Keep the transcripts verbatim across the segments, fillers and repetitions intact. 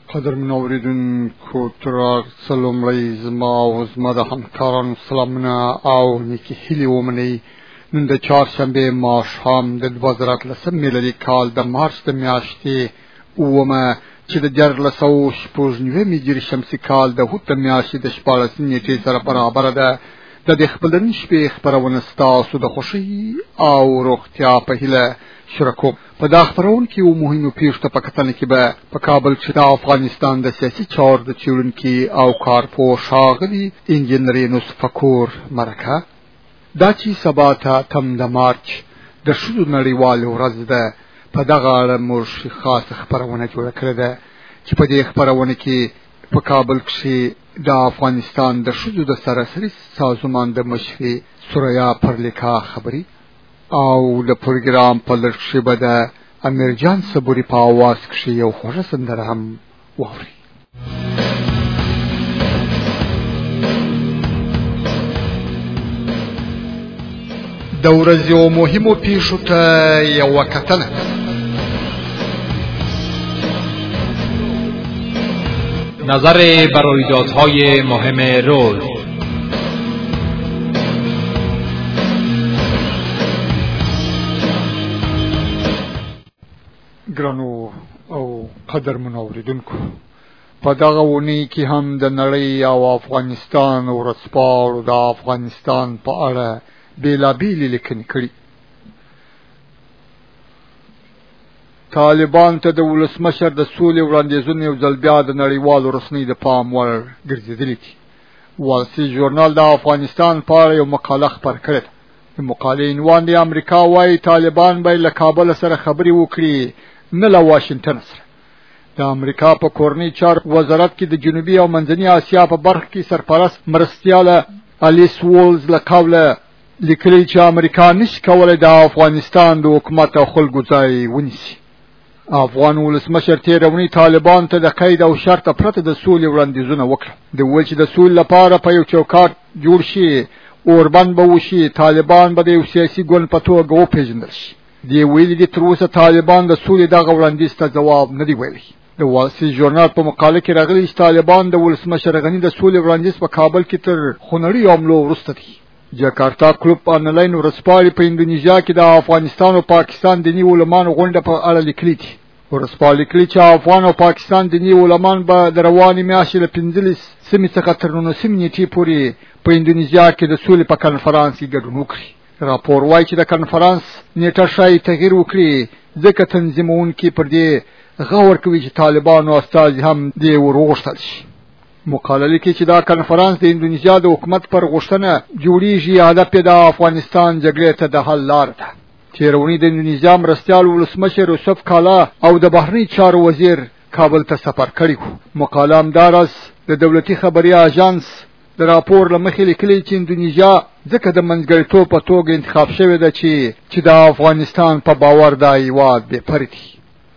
قدر من اوریدونکو تر سلامړی زما او زما د همکارانو سلامونه او نیکی هیلې ومنئ. نن د چهارشنبې ماښام د دوه زره اتلسم میلادي کال د مارچ د میاشتې اوومه چې د دیارلس سوه شپږ نوي هجري شمسي کال د هوت د میاشتې د شپاړسمې نېټې سره برابره ده. د دې خپل نن شپې خپرونه ستاسو د خوښۍ او روغتیا په هیله شروع کوم. په دا خپرونه کې یو مهمو پیښو ته په کتنه کې به په کابل کې د افغانستان د سیاسي چارو د څېړونکي او کارپوه ښاغلي انجینر یونس فقور مرکه، دا چې سبا ته اتم د مارچ د ښځو نړیواله ورځ ده، په دغه اړه موږ خاصه خپرونه جوړه کړې ده چې په دې خپرونه کې په کابل کې د افغانستان د ښځو د سراسري سازمان د مشرې سوریا پرلیکا خبري او د پروګرام په لړ کې به د امیرجان صبوري په اواز کې یو خوږه سندره هم واوري. د ورځې یو مهمو پیښو ته یوه کتنه. نظر بر رویدادهای مهم روز. ګرانو او قدرمنو اوریدونکو، په دغه اونۍ کې هم د نړۍ او افغانستان ورځپاڼو د افغانستان په اړه بېلابېلې لیکنې کړي. طالبان ته د ولسمشر د سولې وړاندیزونه یو ځل بیا د نړیوالو رسنیو د پام وړ ګرځېدلي دي. وال سټریټ ژورنال د افغانستان په اړه یو مقاله خپره کړې ده. د مقالې عنوان دی امریکا وایي طالبان به له کابل سره خبرې وکړي، نه له واشنګټن سره. د امریکا په کورنۍ چارو وزارت کې د جنوبي او منځنۍ اسیا په برخه کې سرپرست مرستیاله الیس وولز له قوله لیکلي چې امریکا نشي کولی د افغانستان د حکومت او خلکو ځای ونیسي. افغان ولسمشر تېره اونۍ طالبان ته د قید او شرطه پرته د سولې وړاندیزونه وکړه. د ویل چې د سولې لپاره په یو چوکاټ جوړ شي، اوربند به وشي، طالبان به د یو سیاسي ګوند په توګه وپېژندل شي. دې ویلي دي تر اوسه طالبان د سولې دغه وړاندیز ته ځواب نه دی ویلی. د وال سټریټ ژورنال په مقاله کې راغلي چې طالبان د ولسمشر غني د سولې وړاندیز په کابل کې تر خونړي حملو وروسته دي. جاکارتا کلوب آنلاین ورځپاڼې په اندونیزیا کې د افغانستان او پاکستان دیني علماو غونډه په اړه لیکلي دي. ورځپاڼې لیکلي چې افغان او پاکستان دیني علمان به د روانې میاشتې له پنځلس سیمې څخه تر نولسمې نېټې پورې په اندونیزیا کې د سولې په کنفرانس کې ګډون وکړي. راپور وایي چې د کنفرانس نیټه ښایي تغییر وکړي، ځکه تنظیمونکي پر دې غور کوي چې طالبانو استازي هم دې ورغوښتل شي. مقاله لیکي چې دا کنفرانس د اندونیزیا د حکومت پر غوښتنه جوړیږي، هدف یې د افغانستان جګړې ته د حل لاره ده. تېره اونۍ د اندونیزیا مرستیال ولسمشر یوسف کالا او د بهرني چارو وزیر کابل ته سفر کړی و. مقاله همداراز د دولتي خبري اژانس د راپور له مخې لیکلي چې اندونیزیا ځکه د منځګړیتوب په توګه انتخاب شوې ده چې چې د افغانستان په باور دا هېواد بېپرې دی.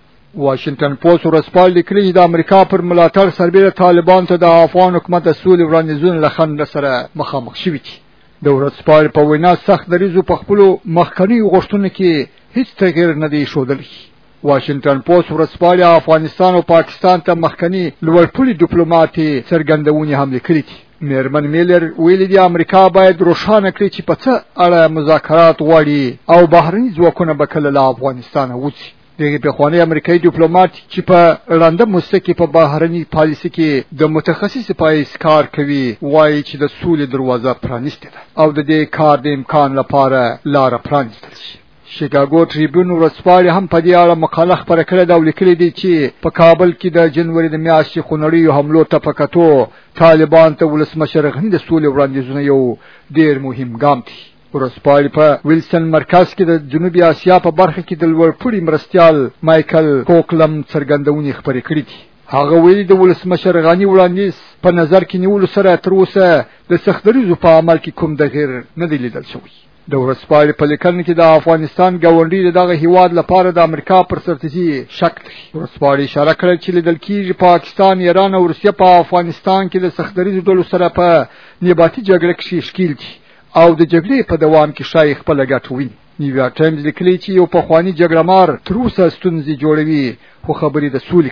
واشنګټن پوسټ ورځپاڼې لیکلي چې د امریکا پر ملاتړ سربېره طالبان ته د افغان حکومت د سولې وړاندیزونه له خنډ سره مخامخ شوي دي. د ورځپاڼې په وینا سخت دریځو په خپلو مخکنیو غوښتنو کې هیڅ تغییر نه دی ښودلی. واشنګټن پوسټ ورځپاڼې افغانستان او پاکستان ته مخکني لوړپوړي ډیپلوماټي څرګندونې هم لیکلي دي. میرمن میلر ویلي دي امریکا باید روښانه کړي چې په څه اړه مذاکرات غواړي او بهرني ځواکونه به کله له افغانستانه وځي. دغه پخوانی امریکایي ډیپلوماټ چې په ړنده موسسه کې په بهرني پالیسي کې د متخصص پایس کار کوي، وایي چې د سولې دروازه پرانیستې ده او د دې کار د امکان لپاره لاره پرانیستل شي. شیکاګو ټریبیون ورځپاڼې هم په دې اړه مقاله خپره کړې ده او لیکلي دي چې په کابل کې د جنوري د میاشتې خونړیو حملو ته په کتو طالبان ته ولسمشر غني د سولې وړاندیزونه یو ډېر مهم ګام دی. ورځپاڼې په ویلسن مرکز کې د جنوبي اسیا په برخه کې د لوړپوړي مرستیال مایکل کوکلم څرګندونې خپرې کړې دي. هغه ویلي د ولسمشر غني وړاندیز په نظر کې نیولو سره تر اوسه د سخت دریځو په عمل کې کوم تغییر نه دی لیدل شوی. د ورځپاڼې په لیکنه کې د افغانستان ګاونډي دغه هیواد لپاره د امریکا پر سرتیزي شک دی. ورځپاڼې اشاره کړې چې لیدل کېږي پاکستان، ایران او روسیه په افغانستان کې د سخت دریځو ډلو سره په نیابتي جګړه کې ښکیل دي او د جګړې په دوام کې شایي خپله ګټه وویني. نیویارک ټایمز لیکلي چې یو پخوانی جګړهمار تر اوسه ستونزې جوړوي خو خبرې د سولې کوي.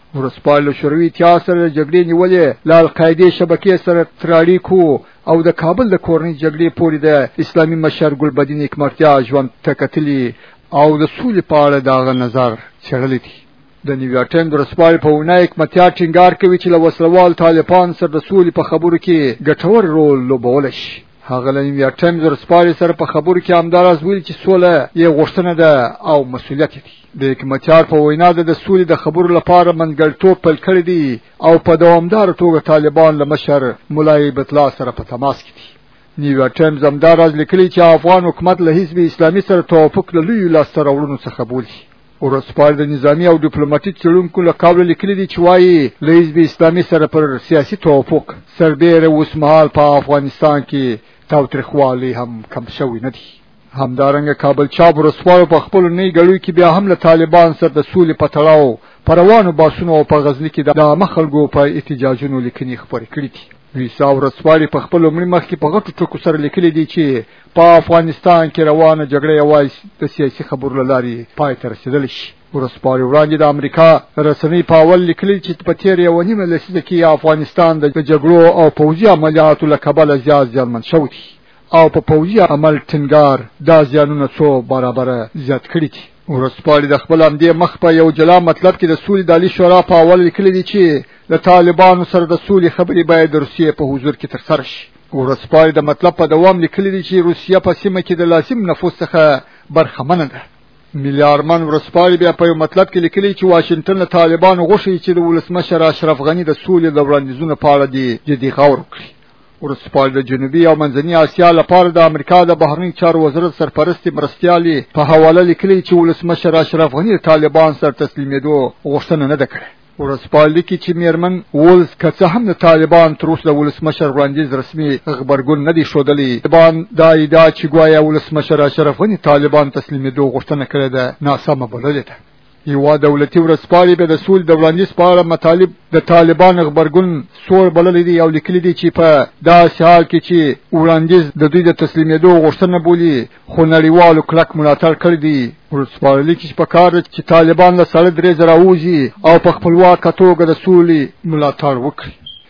ورسپال شوروي اتحاد سره جګړې نیولې ل القاعده شبکې سره تراړیکو او د کابل د کورنۍ جګړې پورې د اسلامي مشر ګلبدین حکمتیار ژوند تکتلی او د سولې په اړه داغه نظر چړلې دي. د نیویارک ټایمز ورسپال په ونای حکمتیار ټینګار کوي چې له وسلوال طالبان سره د سولې په خبرو کې ګټور رول لوبول شي. هغه له نیویارک ټایمز ورسپال سره په خبرو کې همدارس ویل چې سوله یې غوښتنه ده او مسؤلیت دی. د حکمتیار په وینا د سولې د خبرو لپاره منګړتوب پل کړی دی او په دوامدار توګه طالبان له مشر مولای بتلا سره په تماس کې دي. نیویارک ټایمز همدارس لیکلي چې افغان حکومت له حزب اسلامي سره توافق له لوی لاسته راوړنو څخه بولي. ورسپال د نظامی او ډیپلوماټیک څېړونکو له قوله لیکلي دي چې وایي له حزب اسلامي سره پر سیاسي توافق سربیره اوسمهال په افغانستان کې تاوتریخوالی هم کم شوی نه دی. همدارنګه کابل چاپ ورسپال په خپل نه غړوي کې بیا هم له طالبان سره د سولې په تړاو پروانو باسونو او په غزنی کې د عامه خلکو په احتجاجونو لیکنې خبرې کړې دي. ویسا ورسپال په خپل عمر مخ کې په غټو ټکو سره لیکلي دي چې په افغانستان کې روانه جګړه یوازې د سیاسي خبرو لاري پای ته رسیدل شي. ورسپال وړاندې د امریکا رسمي پاول لیکلي چې په تیر یو نیمه لسیزه کې افغانستان د جګړو او پوځي عملیاتو له کبله زیات زیانمن شوی دی او په پوځي عمل ټینګار دا زیانونه څو برابر زیات کړي دي. ورسپال د خپل امدې مخ په یو جلا مطلب کې د سولې د عالی شورا په اول لیکلي دي چې د طالبانو سره د سولې خبرې باید د روسیې په حضور کې ترسره شي. ورسپال د مطلب په دوام لیکلي دي چې روسیه په سیمه کې د لازم نفوذ څخه برخمنه ده. میلیارمن ورسپال بیا په یو مطلب کې لیکلي چې واشنگټن له طالبانو غوښتي چې د ولسمشر اشرف غنی د سولې د وړاندیزونو په اړه دی جدي غور وکړي. ورسپال د جنوبي او منځني اسیا لپاره د امریکا د بهرنی چارو وزارت سرپرستی مرستیالي په حواله لیکلي چې ولسمشر اشرف غنی طالبان سره تسلیمېدو غوښتنه نه ده کړې. ورسپال لیکي چې میرمن وولز که څه هم د طالبان تر اوسه د ولسمشر وړاندیز رسمي خبرګون نه دی ښودلی. طالبان دا ادعا چې ګوایا ولسمشر اشرف غنی طالبان تسلیمېدو غوښتنه کړې ده ناسمه بللې ده. یو دولتي ورسپال به د سولې د وړاندیز په اړه مطالب د طالبان خبرګون سور بللې دي او لیکلي دي چې په داسې حال کې چې وړاندیز د دوی د تسلیمېدو غوښتنه بولي خو نړیوالو کلک ملاتړ کړی دی. ورسپال لیکي چې په کار ده چې طالبان له سړک درې زره ووځي او په خپلواکه توګه د سولې ملاتړ وکړي.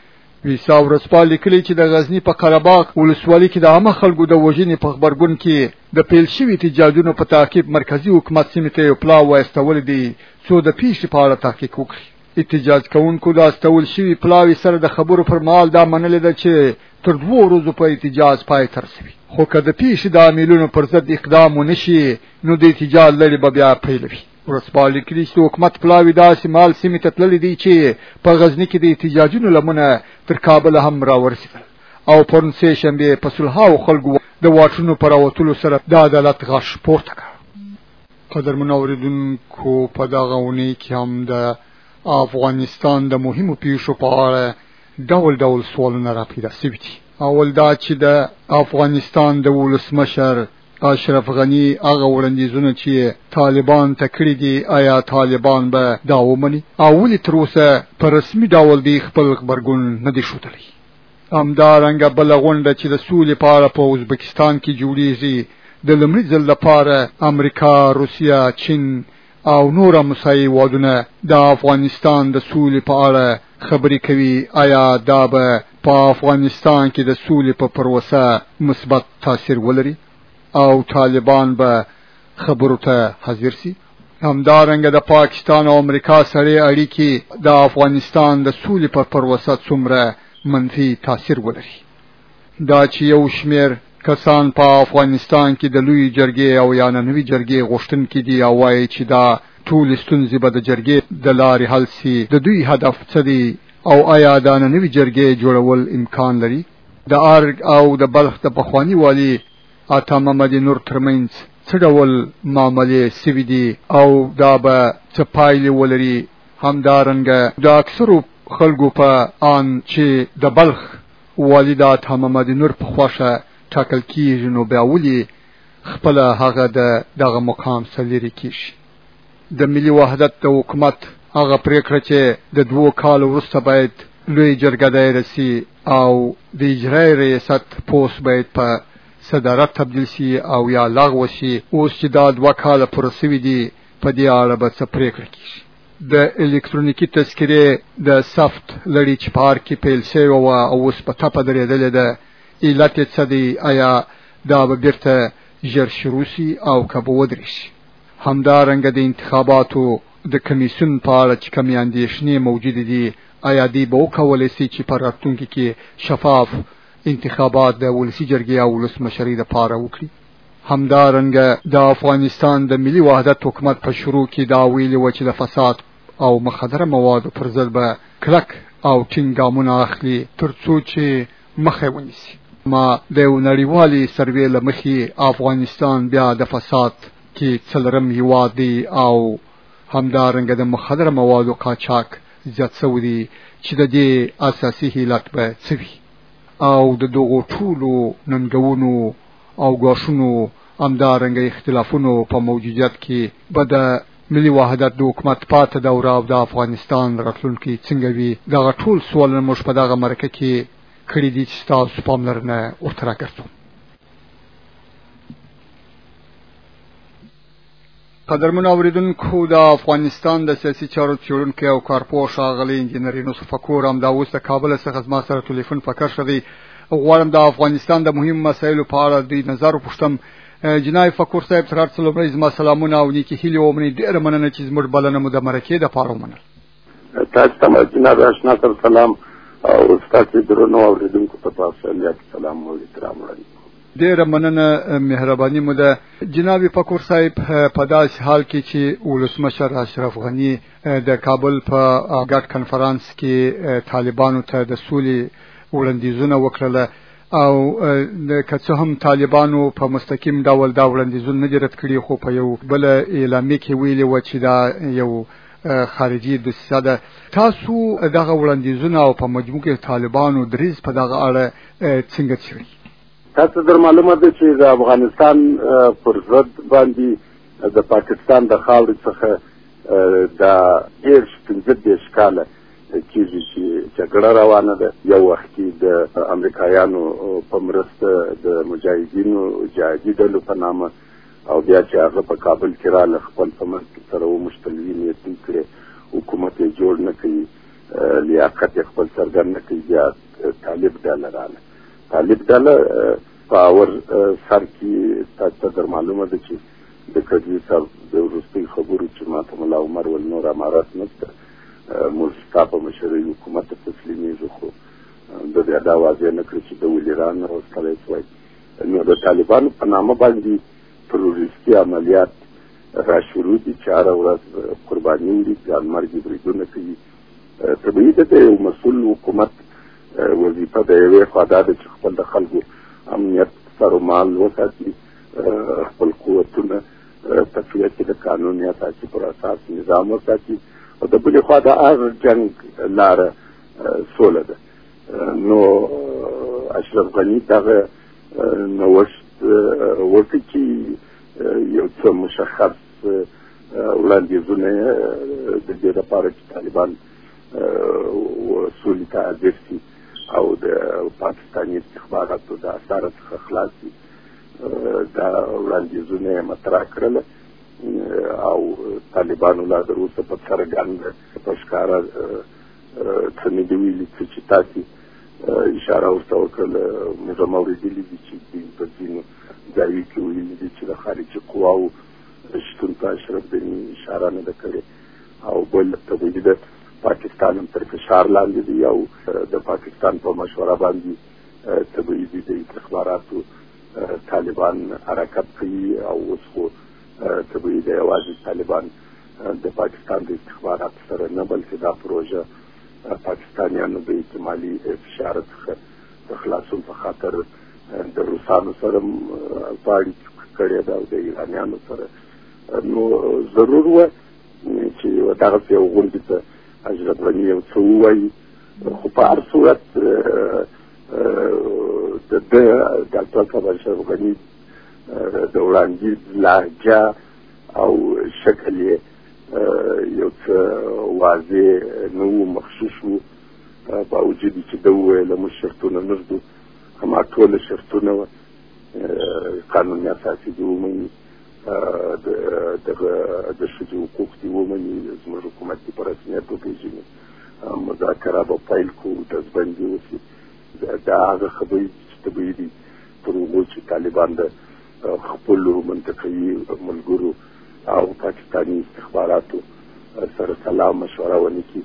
ویسا ورسپال لیکلي چې د غزنی په قرهباغ ولسوالۍ کې د عامه خلکو د وژنې په خبرګون کې د پیل شوي احتجاجونو په تعقیب مرکزی حکومت سیمې ته یو پلاو وایستولی دی څو د پیښې په اړه تحقیق وکړي. احتجاج کوونکو د استول شوي پلاوي سره د خبرو پر مهال دا منلې ده چې تر دوو ورځو په احتجاج پای ته رسوي، خو که د پیښې د عاملونو پر ضد اقدام ونه شي نو د احتجاج لړۍ به بیا پیلوي. ورسپال لیکلي چې حکومت پلاوي داسې مال سیمې ته تللی دی چې په غزني کې د احتجاجونو لمنه تر کابل هم راورسېدل او پرون سې شنبې په سلهاوو خلکو د واټونو په راوتلو سره د عدالت غږ پورته کړ. قدرمنو اورېدونکو په دغه اونۍ کې هم د افغانستان د مهمو پیښو په اړه ډول ډول سوالونه راپیدا شوي دي. اول دا چې د افغانستان د ولسمشر اشرف غنی هغه وړاندیزونه چې طالبان ته کړي دي آیا طالبان به دا ومني او ولې تر اوسه په رسمي ډول دی خپل خبرګون نه دی ښودلی. همدارنګه بله غونډه چې د سولې په اړه په ازبکستان کې جوړیږي د لومړي ځل لپاره امریکا، روسیه، چین او نور مساوي هیوادونه د افغانستان د سولې په اړه خبرې کوي. آیا دا به په افغانستان کې د سولې په پروسه مثبت تاثیر ولري او طالبان به خبرو ته حاضر سي؟ همدارنګه د پاکستان او امریکا سره اړیکې د افغانستان د سولې په پروسه څومره منفي تاثیر ولري؟ دا چې یو شمیر کسان په افغانستان کې د لوی جرګې او یا ننوي جرګې غوښتونکي دي او وایي چې دا ټول ستونزې به د جرګې د لارې حل سي، د دوی هدف څه دی او آیا د ننوي جرګې جوړول امکان لري؟ د ارګ او د بلخ د پخواني والي عطا محمد نور ترمنځ څه ډول معاملې سوي دي او دا به څه پایلې ولري؟ همدارنګه د اکثرو خلکو په آن چې د بلخ والي د عطا محمد نور په خوښه ټاکل کیږي نو بیا ولې خپله هغه د دغه مقام څخه لرې کیږي؟ د ملي وحدت د حکومت هغه پریکړه چې د دوو کالو وروسته باید لوی جرګه دایره سي او د اجرایي ریاست پوست باید په صدارت تبدیل سي او یا لغوه سي، اوس چې دا دوه کاله پوره سوي دي په دې اړه به څه پریکړه کیږي؟ د الکترونیکی تذکرې د سافت لړۍ چې پار کې پیل شوی و او اوس په ټاپه درېدلې ده علت څه دی؟ آیا دا به بیرته ژر شروع سي او که به ودرې شي؟ همدارنګه د انتخاباتو د کمیسیون په اړه چې کومې اندېښنې موجودې دي آیا دی به وکولی سي چې په راتلونکي کې شفاف انتخابات د ولسي جرګې او ولسمشرۍ دپاره وکړي؟ همدارنګه د افغانستان د ملي وحدت حکومت په شروع کې دا ویلي و چې د فساد او مخدره موادو پر ضد به کلک او ټینګ ګامونه اخلي تر څو چې مخه ونیسي. ما د یو نړیوالې سروې له مخې افغانستان بیا د فساد کې څلورم هیواد دی او همدارنګه د مخدره موادو قاچاق زیات شوی دی چې د دې اساسي علت به څه وي او د دغو ټولو ننګونو او ګواښونو همدارنګه اختلافونو په موجودیت کې به د ملي وحدت د حکومت پاته دوره او د افغانستان راتلونکی څنګه وي؟ دغه ټول سوالونه موږ په دغه مرکه کې کړي دي چې ستاسو پاملرنه ورته راګرځوم. قدرمنو اوریدونکو، د افغانستان د سیاسي چارو څېړونکی او کارپوه ښاغلی انجینر یونس فکور همدا اوس د کابل څخه زما سره ټلیفون په کار شوی. غواړم د افغانستان د مهمو مسایلو په اړه د نظر وپوښتم. جناب فکور صاحب، تر هر څه لومړی زما سلامونه او نیکې هیلې ومنئ. ډېره مننه چې زموږ بلنه مو د مرکې دپاره ومنل. تاسو ته جناب اشنا سره سلام او ستاسو درنو اوریدونکو ته تاسو سلام او احترام وړاندې. ډېره مننه، مهرباني مو ده. جناب فکور صاحب، په داسې حال کې چې ولسمشر اشرف غني د کابل په ګډ کنفرانس کې طالبانو ته د سولې وړاندیزونه وکړله او که څه هم طالبانو په مستقیم ډول دا وړاندیزونه نه دي رد کړي، خو په یو بله اعلامیه کې ویلي وه چې دا یو خارجي دسیسه ده. تاسو دغه وړاندیزونه او په مجموع کې طالبانو دریځ په دغه اړه څنګه څېړئ؟ تاسو در معلومه ده چې د افغانستان پر ضد باندې د پاکستان د خاورې څخه د دېرش پنځه دېرش کاله کېږي چې جګړه روانه ده. یو وخت کې د امریکایانو په مرسته د مجاهدینو جهادي ډلو په نامه او بیا چې هغه په کابل کې راله خپل په منځ کې سره ومشتلوي نیتون کړي، حکومت یې جوړ نه کوي، لیاقت یې خپل څرګند نه کوي، بیا طالب ډله راله. طالب ډله په اور سر کې تاسو در معلومه ده چې د کډوي صاحب د وروستۍ خبرو چې ما ته ملا عمر ول نور امارات نشته، موږ ستا په مشرۍ حکومت ته تسلیمېږو، خو د بیا دا واضح نه کړي چې د ولیران راوستلی شوی. نو د طالبانو په نامه باندې تروریستي عملیات را شروع دي چې هره ورځ قرباني وړي، ځانمرګي بریدونه کوي. طبیعي ده د یو مسؤل حکومت وظیفه د یوې خوا دا ده چې خپل د خلکو امنیت سر و مال وساتي، خپل قوتونه تقویه کړي، د قانون یا اساسي پر اساس نظام وساتي، او د بلې خوا د هر جنګ لاره سوله ده. نو اشرف غني دغه نوښت وکړي چې یو څه مشخص وړاندیزونه د دې لپاره چې طالبان سولې ته حاضر شي او د پاکستاني استخباراتو د اثاره څخه خلاص شي. دا وړاندیزونه یې مطرح کړل او طالبانو لا تر اوسه په څرګنده په ښکاره څه نه دي ویلي چې تاسو اشاره ورته وکړله. موږ هم اورېدلي دي چې دوی په ځینو ځایو کې ویلي دي چې د خارجي قواو شتون ته اشرف غني اشاره نه ده کړې، او بل طبیعي ده پاکستان هم تر فشار لاندې دی او د پاکستان په مشوره باندې طبیعي دي د استخباراتو طالبان حرکت کوي. او اوس خو طبیعي ده یوازې طالبان د پاکستان د استخباراتو سره نه، بلکې دا پروژه پاکستانیانو د احتمالي فشار څخه د خلاصون په خاطر د روسانو سره غاړې کړې ده او د ایرانیانو سره. نو ضرور وه چې دغسې یو غونډې ته اشرف غني یو څه ووایي، خو په هر صورت د ده ډاکټر صاحب اشرف غني د وړاندیز لهجه او شکل یې یو څه واضح نه و، مخصوص و، باوجود چې ده وویله موږ شرطونه نه ږدو، همه ټوله شرطونه وه، قانون اساسي دې ومني، د ښځو حقوق دې ومني، زموږ حکومت دې په رسمیت وپېژني، مذاکره به پیل کړو، ډزبندي وشي. دا هغه خبرې چې طبیعي دي تر هغو چې طالبان د خپلو منطقوي ملګرو او پاکستاني استخباراتو سره سلا مشوره ونه کړي،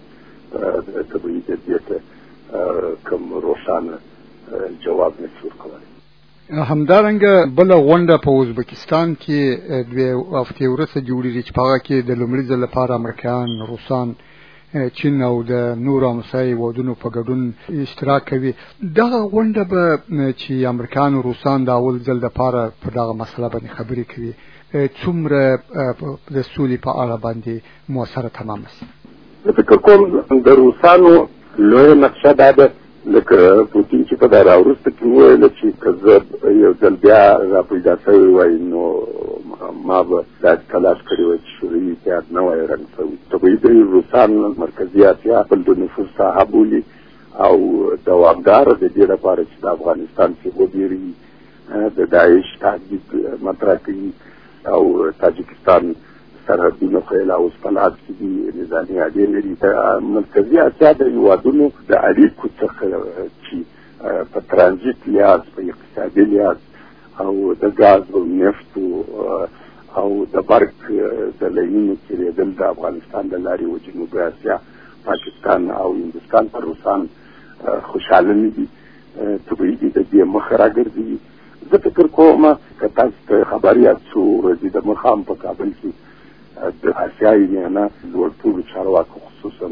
طبیعي ده دې ته کوم روښانه جواب نه شي ورکولی. همدارنګه بله غونډه په ازبکستان کې دوې هفتې وروسته جوړېږي چې په هغه کې د لومړي ځل لپاره امریکایان، روسان، چین او د نورو همسایه هېوادونو په ګډون اشتراک کوي. دغه غونډه به چې امریکایان او روسان د اول ځل لپاره په دغه مسله باندې خبرې کوي، څومره د سولې په اړه باندې مؤثره تمامه شي؟ زه فکر کوم د روسانو لویه نقشه دا ده، لکه پوتین چې په دا راوروسته کې وویله چې که زه یو ځل بیا را پیدا شوی وای نو ما به دا تلاش کړی وای چې شوروي اتحاد نه وای رنګ شوی. طبیعي ده روسان مرکزي اسیا خپل د نفوذ ساحه بولي او دوامداره د دې لپاره چې د افغانستان کې وبېري، د داعش تهدید مطرح کوي او تاجکستان سرحدونه خو یې لا اوس په لاس کې دي، نظامي اډې لري. مرکزي اسیا د هېوادونو د اړیکو څخه چې په ترانزیت لحاظ، په اقتصادي لحاظ او د ګاز او نفتو او د برق د لاینونو تېرېدل د افغانستان له لارې و جنوبي اسیا، پاکستان او هندوستان پر روسان خوشحاله نه دي، طبیعي دي د دې مخه راګرځوي. زه فکر کوم که تاسو ته خبر یاد څو ورځې د مخه هم په کابل کې د اسیایي میانه لوړپوړو چارواکو خصوصا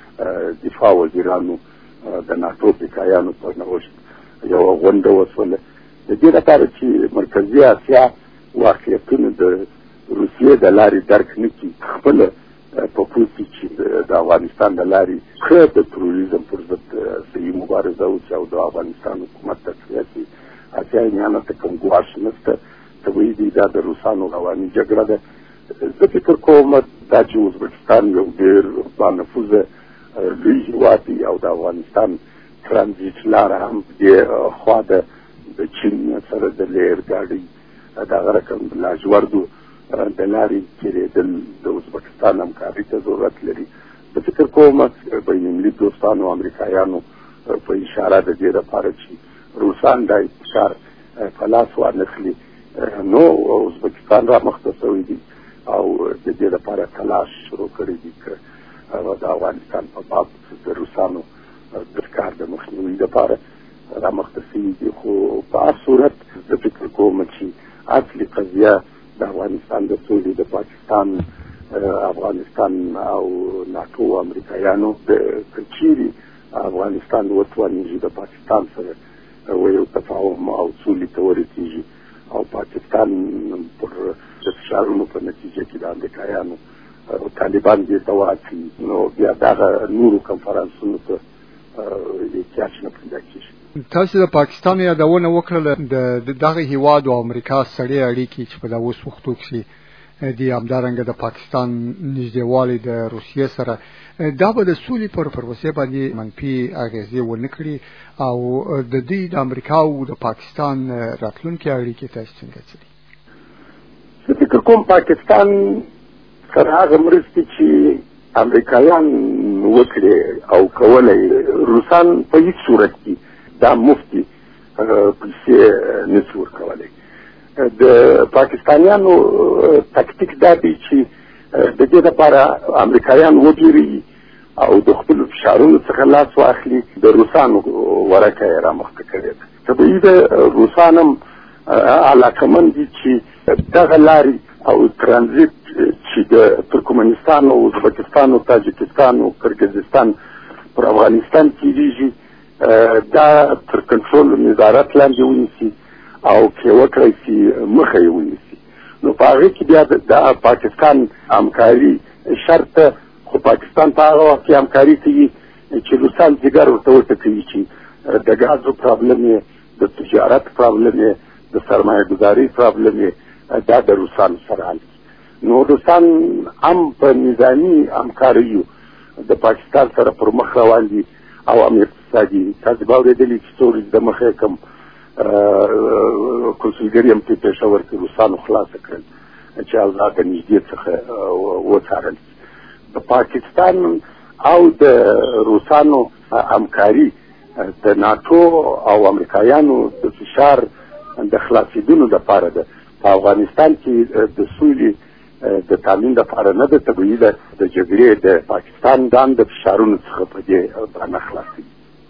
دفاع وزیرانو د ناټو پیکایانو په نوښت یوه غونډه وشوله د دې لپاره چې مرکزي اسیا واقعیتونه د روسیې د لارې درک نه کړي، خپله په پوه کړي چې د افغانستان د لارې ښه د تروریزم پر ضد صحیح مبارزه وشي او د افغانستان حکومت تصفیه کړي. اسیایي میانه ته کوم ګواښ نشته، طبیعي دی دا د روسانو رواني جګړه ده. زه فکر کوم دا چې ازبکستان یو ډېر بانفوذه لوی هېواد دی او د افغانستان ترانزیت لاره هم دې خوا ده د چین سره د لیر ګاډۍ دغه رقم لاجوردو د لارې تېرېدل د ازبکستان همکارۍ ته ضرورت لري. زه فکر کوم بینالمللي دوستانو امریکایانو په اشاره د دې لپاره چې روسان دا ابتکار په لاس وانخلي نو ازبکستان را مخته شوی دي او د دې لپاره تلاش شروع کړی دي که د افغانستان په باب د روسانو د کار د مخنیوي لپاره را مخته شوي دي. خو په هر صورت زه فکر کوم چې اصلي قضیه د افغانستان د سولې د پاکستان، افغانستان او ناټو امریکایانو د که چیرې افغانستان وتوانېږي د پاکستان سره و یو تفاهم او سولې ته ورسېږي او پاکستان پر د فشارونو په نتیجه کې د امریکایانو طالبان دې ته واچي نو بیا دغه نورو کنفرانسونو ته احتیاج نه پیدا کېږي. تاسو د پاکستان یادونه وکړله د دغه هېواد او امریکا سړې اړیکې چې په دا اوس وختو کې دي، همدارنګه د پاکستان نږدېوالی د روسیې سره، دا به د سولې پر پروسې باندې منفي اغېزې ونه کړي او د دوی د امریکا او د پاکستان راتلونکې اړیکې تاسو څنګه څېړئ؟ زه فکر کوم پاکستان سره هغه مرستې چې امریکایان وکړي او کولی روسان په هېڅ صورت کې دا مفتي پیسې نه شي ورکولی. د پاکستانیانو تکتیک دا دی چې د دې لپاره امریکایان وبېروي او د خپلو فشارونو څخه لاس واخلي، د روسانو ورکه یې رامخته کړې ده. طبیعي ده روسان هم علاقمند دي چې دغه لارې او ترانزیت چې د ترکمنستان او ازبکستان او تاجکستان او کرګزستان پر افغانستان تېرېږي دا تر کنټرول نظارت لاندې ونیسي او که وکړی سي مخه یې ونیسي. نو په هغې کې بیا د پاکستان همکاري شرط ده، خو پاکستان په هغه وخت کې همکاري کوي چې روسان ځګر ورته وټکوي چې د ګازو پرابلم یې، د تجارت پرابلم یې، د سرمایه ګزارۍ پرابلم یې دا د روسانو سره حل کړي. نو روسان هم په نظامي همکاریو د پاکستان سره پر مخ روان دي او هم اقتصادي. تاسو به اورېدلي چې څو ورځې د مخه کوم کنسولګري هم په پېښور کې روسانو خلاصه کړل. چې اوضاع د نږدې څخه وڅارل. د پاکستان او د روسانو همکاري د ناتو او امریکایانو د فشار د خلاصېدلو لپاره ده. په افغانستان کې د سولې د تامین لپاره نه ده، طبیعي ده د جګړې د پاکستان دان د فشارونو څخه په دې باندې خلاصېږي.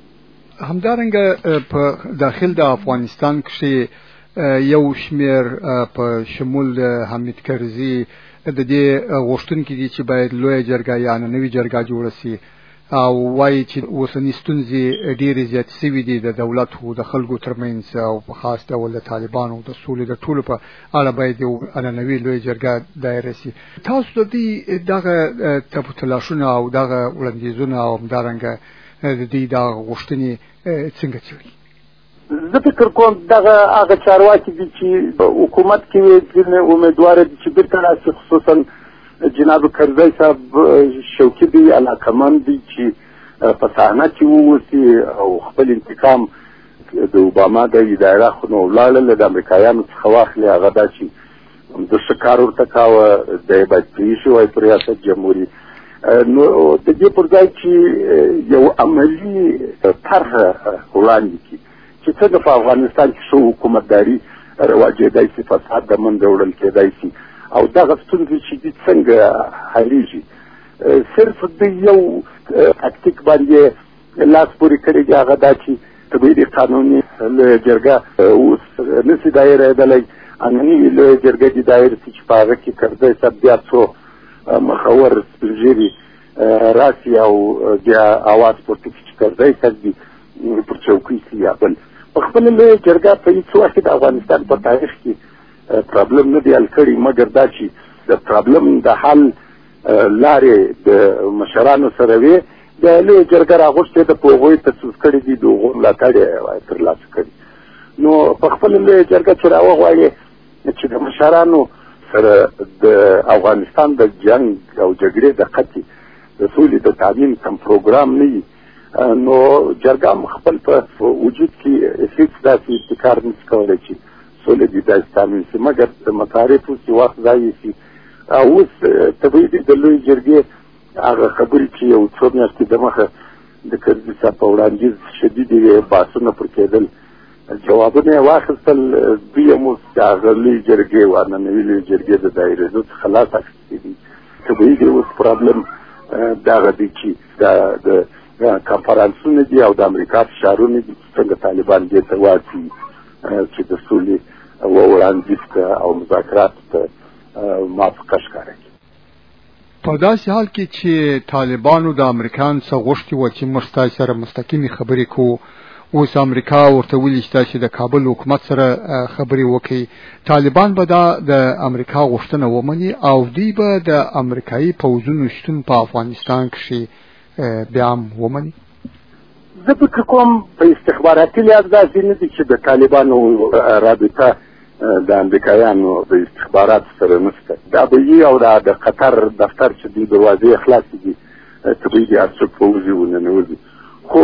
همدارنګه په داخل د افغانستان کې یو شمیر په شمول د حمید کرزي د دې غوښتونکي دي چې باید لویه جرګه یا نوې جرګه جوړه شي او وایي چې اوسنۍ ستونزې ډېرې زیاتې سوي دي د دولت او د خلکو ترمنځ او په خاص ډول د طالبانو د سولې د ټولو په اړه باید یو نوې لویه جرګه دایره شي. تاسو د دې دغه تپوتلاشونه او دغه وړاندیزونه او همدارنګه د دې دغه غوښتنې څنګه څېړئ؟ زه فکر کوم دغه هغه چارواکي دي چې حکومت کې ځینې امیدواره دي چې بیرته راشي، خصوصا جناب کرزی صاحب شوقي دي، علاقمند دي چې په صحنه کې ووسي او خپل انتقام د اوباما د اداره خو نو ولاړله د امریکایانو څخه واخلي. هغه دا چې د ښه کار ورته کاوه، دی باید پرېښی وای په ریاست جمهوري. نو د دې پر ځای چې یو عملي طرح وړاندې کړي چې څنګه په افغانستان کې ښه حکومتداري رواجېدای شي، فساد د منځه وړل کېدای شي او دغه ستونزې چې دي څنګه حلیږي. صرف د یو تکتیک باندې لاس پورې کړی دی، هغه دا چې طبیعي د قانوني لویه جرګه اوس نسي دایرېدلی، عنعنوي لویه جرګه دې دایر شي چې په هغه کې کرزی صاحب بیا څو مخور سپین ږیري راسي او بیا اواز پورته کړي چې کرزی صاحب دي پر چوکۍ شي یا بل. په خپله لویه جرګه په هېڅ وخت کې د افغانستان په تاریخ کې پرابلم نه دی حل کړی، مګر دا چې د پرابلم د حل لارې د مشرانو سره وې، د لویه جرګه راغوښتې ده، په هغوی تصویب کړي دي، د هغو ملاتړ یې ترلاسه کړي. نو په خپله لویه جرګه چې راوغواړي چې د مشرانو سره د افغانستان د جنګ او جګړې د قطع د سولې د تامین کوم پروګرام نه وي، نو جرګه هم خپل په وجود کې هېڅ داسې ابتکار نشي کولی چې سولې دې داسې تامین شي، مګر د مصارفو چې وخت ضایع شي. اوس طبیعي دي د لویې جرګې هغه خبرې چې یو څو میاشتې دمخه د کرزي صاحب په وړاندیز شدیدې بحثونه پر کېدل، جوابونه یې واخیستل، دوی هم اوس هغه لویې جرګې نننوي لویې جرګې د دایرېدو څخه لاس اخیستي دي. طبیعي دی اوس پرابلم دغه دی چې د کنفرانسونه دي او د امریکا فشارونه دي چې څنګه طالبان دې ته واچي چې د سولې وړاندیز او مذاکراتو ته موافقه ښکاره کړي. په داسې حال کې چې طالبانو د امریکایانو څخه غوښتي وه چې موږ ستاسو سره مستقیمې خبرې کوو، اوس امریکا ورته ویلي چې تاسو د کابل حکومت سره خبرې وکړئ. طالبان به دا د امریکا غوښتنه ومني او دوی به د امریکایي پوځونو شتون په افغانستان کښې بیا هم ومني. زه فکر کوم په استخباراتي لحاظ داسې نه دي چې د طالبانو رابطه د امریکایانو د استخباراتو سره نشته. دا به وي او دا د قطر دفتر چې دوی دروازې خلاصې دي، طبیعي دي هر څوک پوځي وننوځي. خو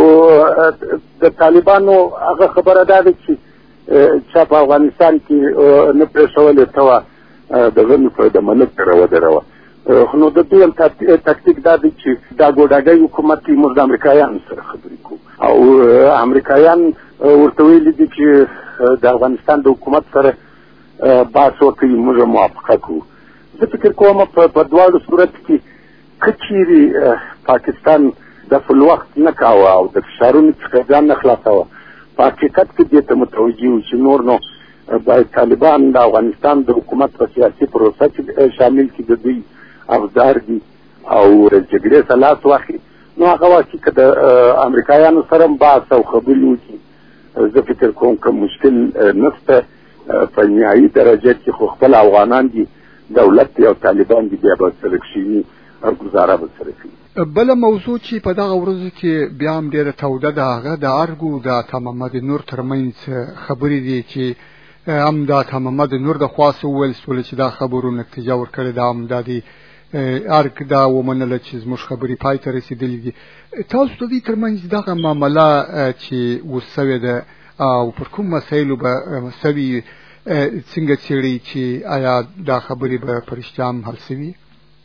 د طالبانو هغه خبره دا ده چې چا په افغانستان کې نه پرېښولې ته وه دغه نو د ملک سره ودروه. نو د دوی هم تکتیک دا دی چې دا ګوډاګی حکومت کې موږ د امریکایانو سره خبرې کوو او امریکایان ورته ویلي دي چې د افغانستان د حکومت سره بحث وکړي، موږ موافقه کوو. زه فکر کوم په دواړو صورت کې که چیرې پاکستان د فل وخت نه کاوه او د فشارونو څخه ځان نه خلاصوه، په حقیقت کې دې ته متوجه وو چې نور نو باید طالبان د افغانستان د حکومت په سیاسي پروسه کې شامل کړي، د دوی افزار دي او د جګړې څخه لاس واخلي. نو هغه واکي که د امریکایانو سره هم بحث او خبرې وکړي، زه فکر کوم که مشکل نشته. په نهایي درجه کې خو خپل افغانان دي، دولت دی او طالبان دي، بیا به سره کښېني او ګزاره به سره کوي. بله موضوع چې په دغه ورځو کې بیا هم ډېره توده ده، هغه د ارګو د عطا محمد نور ترمنځ خبرې دي چې هم د عطا محمد نور د خوا څه وویل شول چې دا خبرو نتیجه ورکړې ده، هم دا د ارګ دا ومنله چې زموږ خبرې پای ته رسېدلې دي. تاسو د دې ترمنځ دغه معامله چې اوس سوې ده او پر کوم مسایلو به سوي څنګه څېړي چې آیا دا خبرې به په رښتیا هم حل شوي؟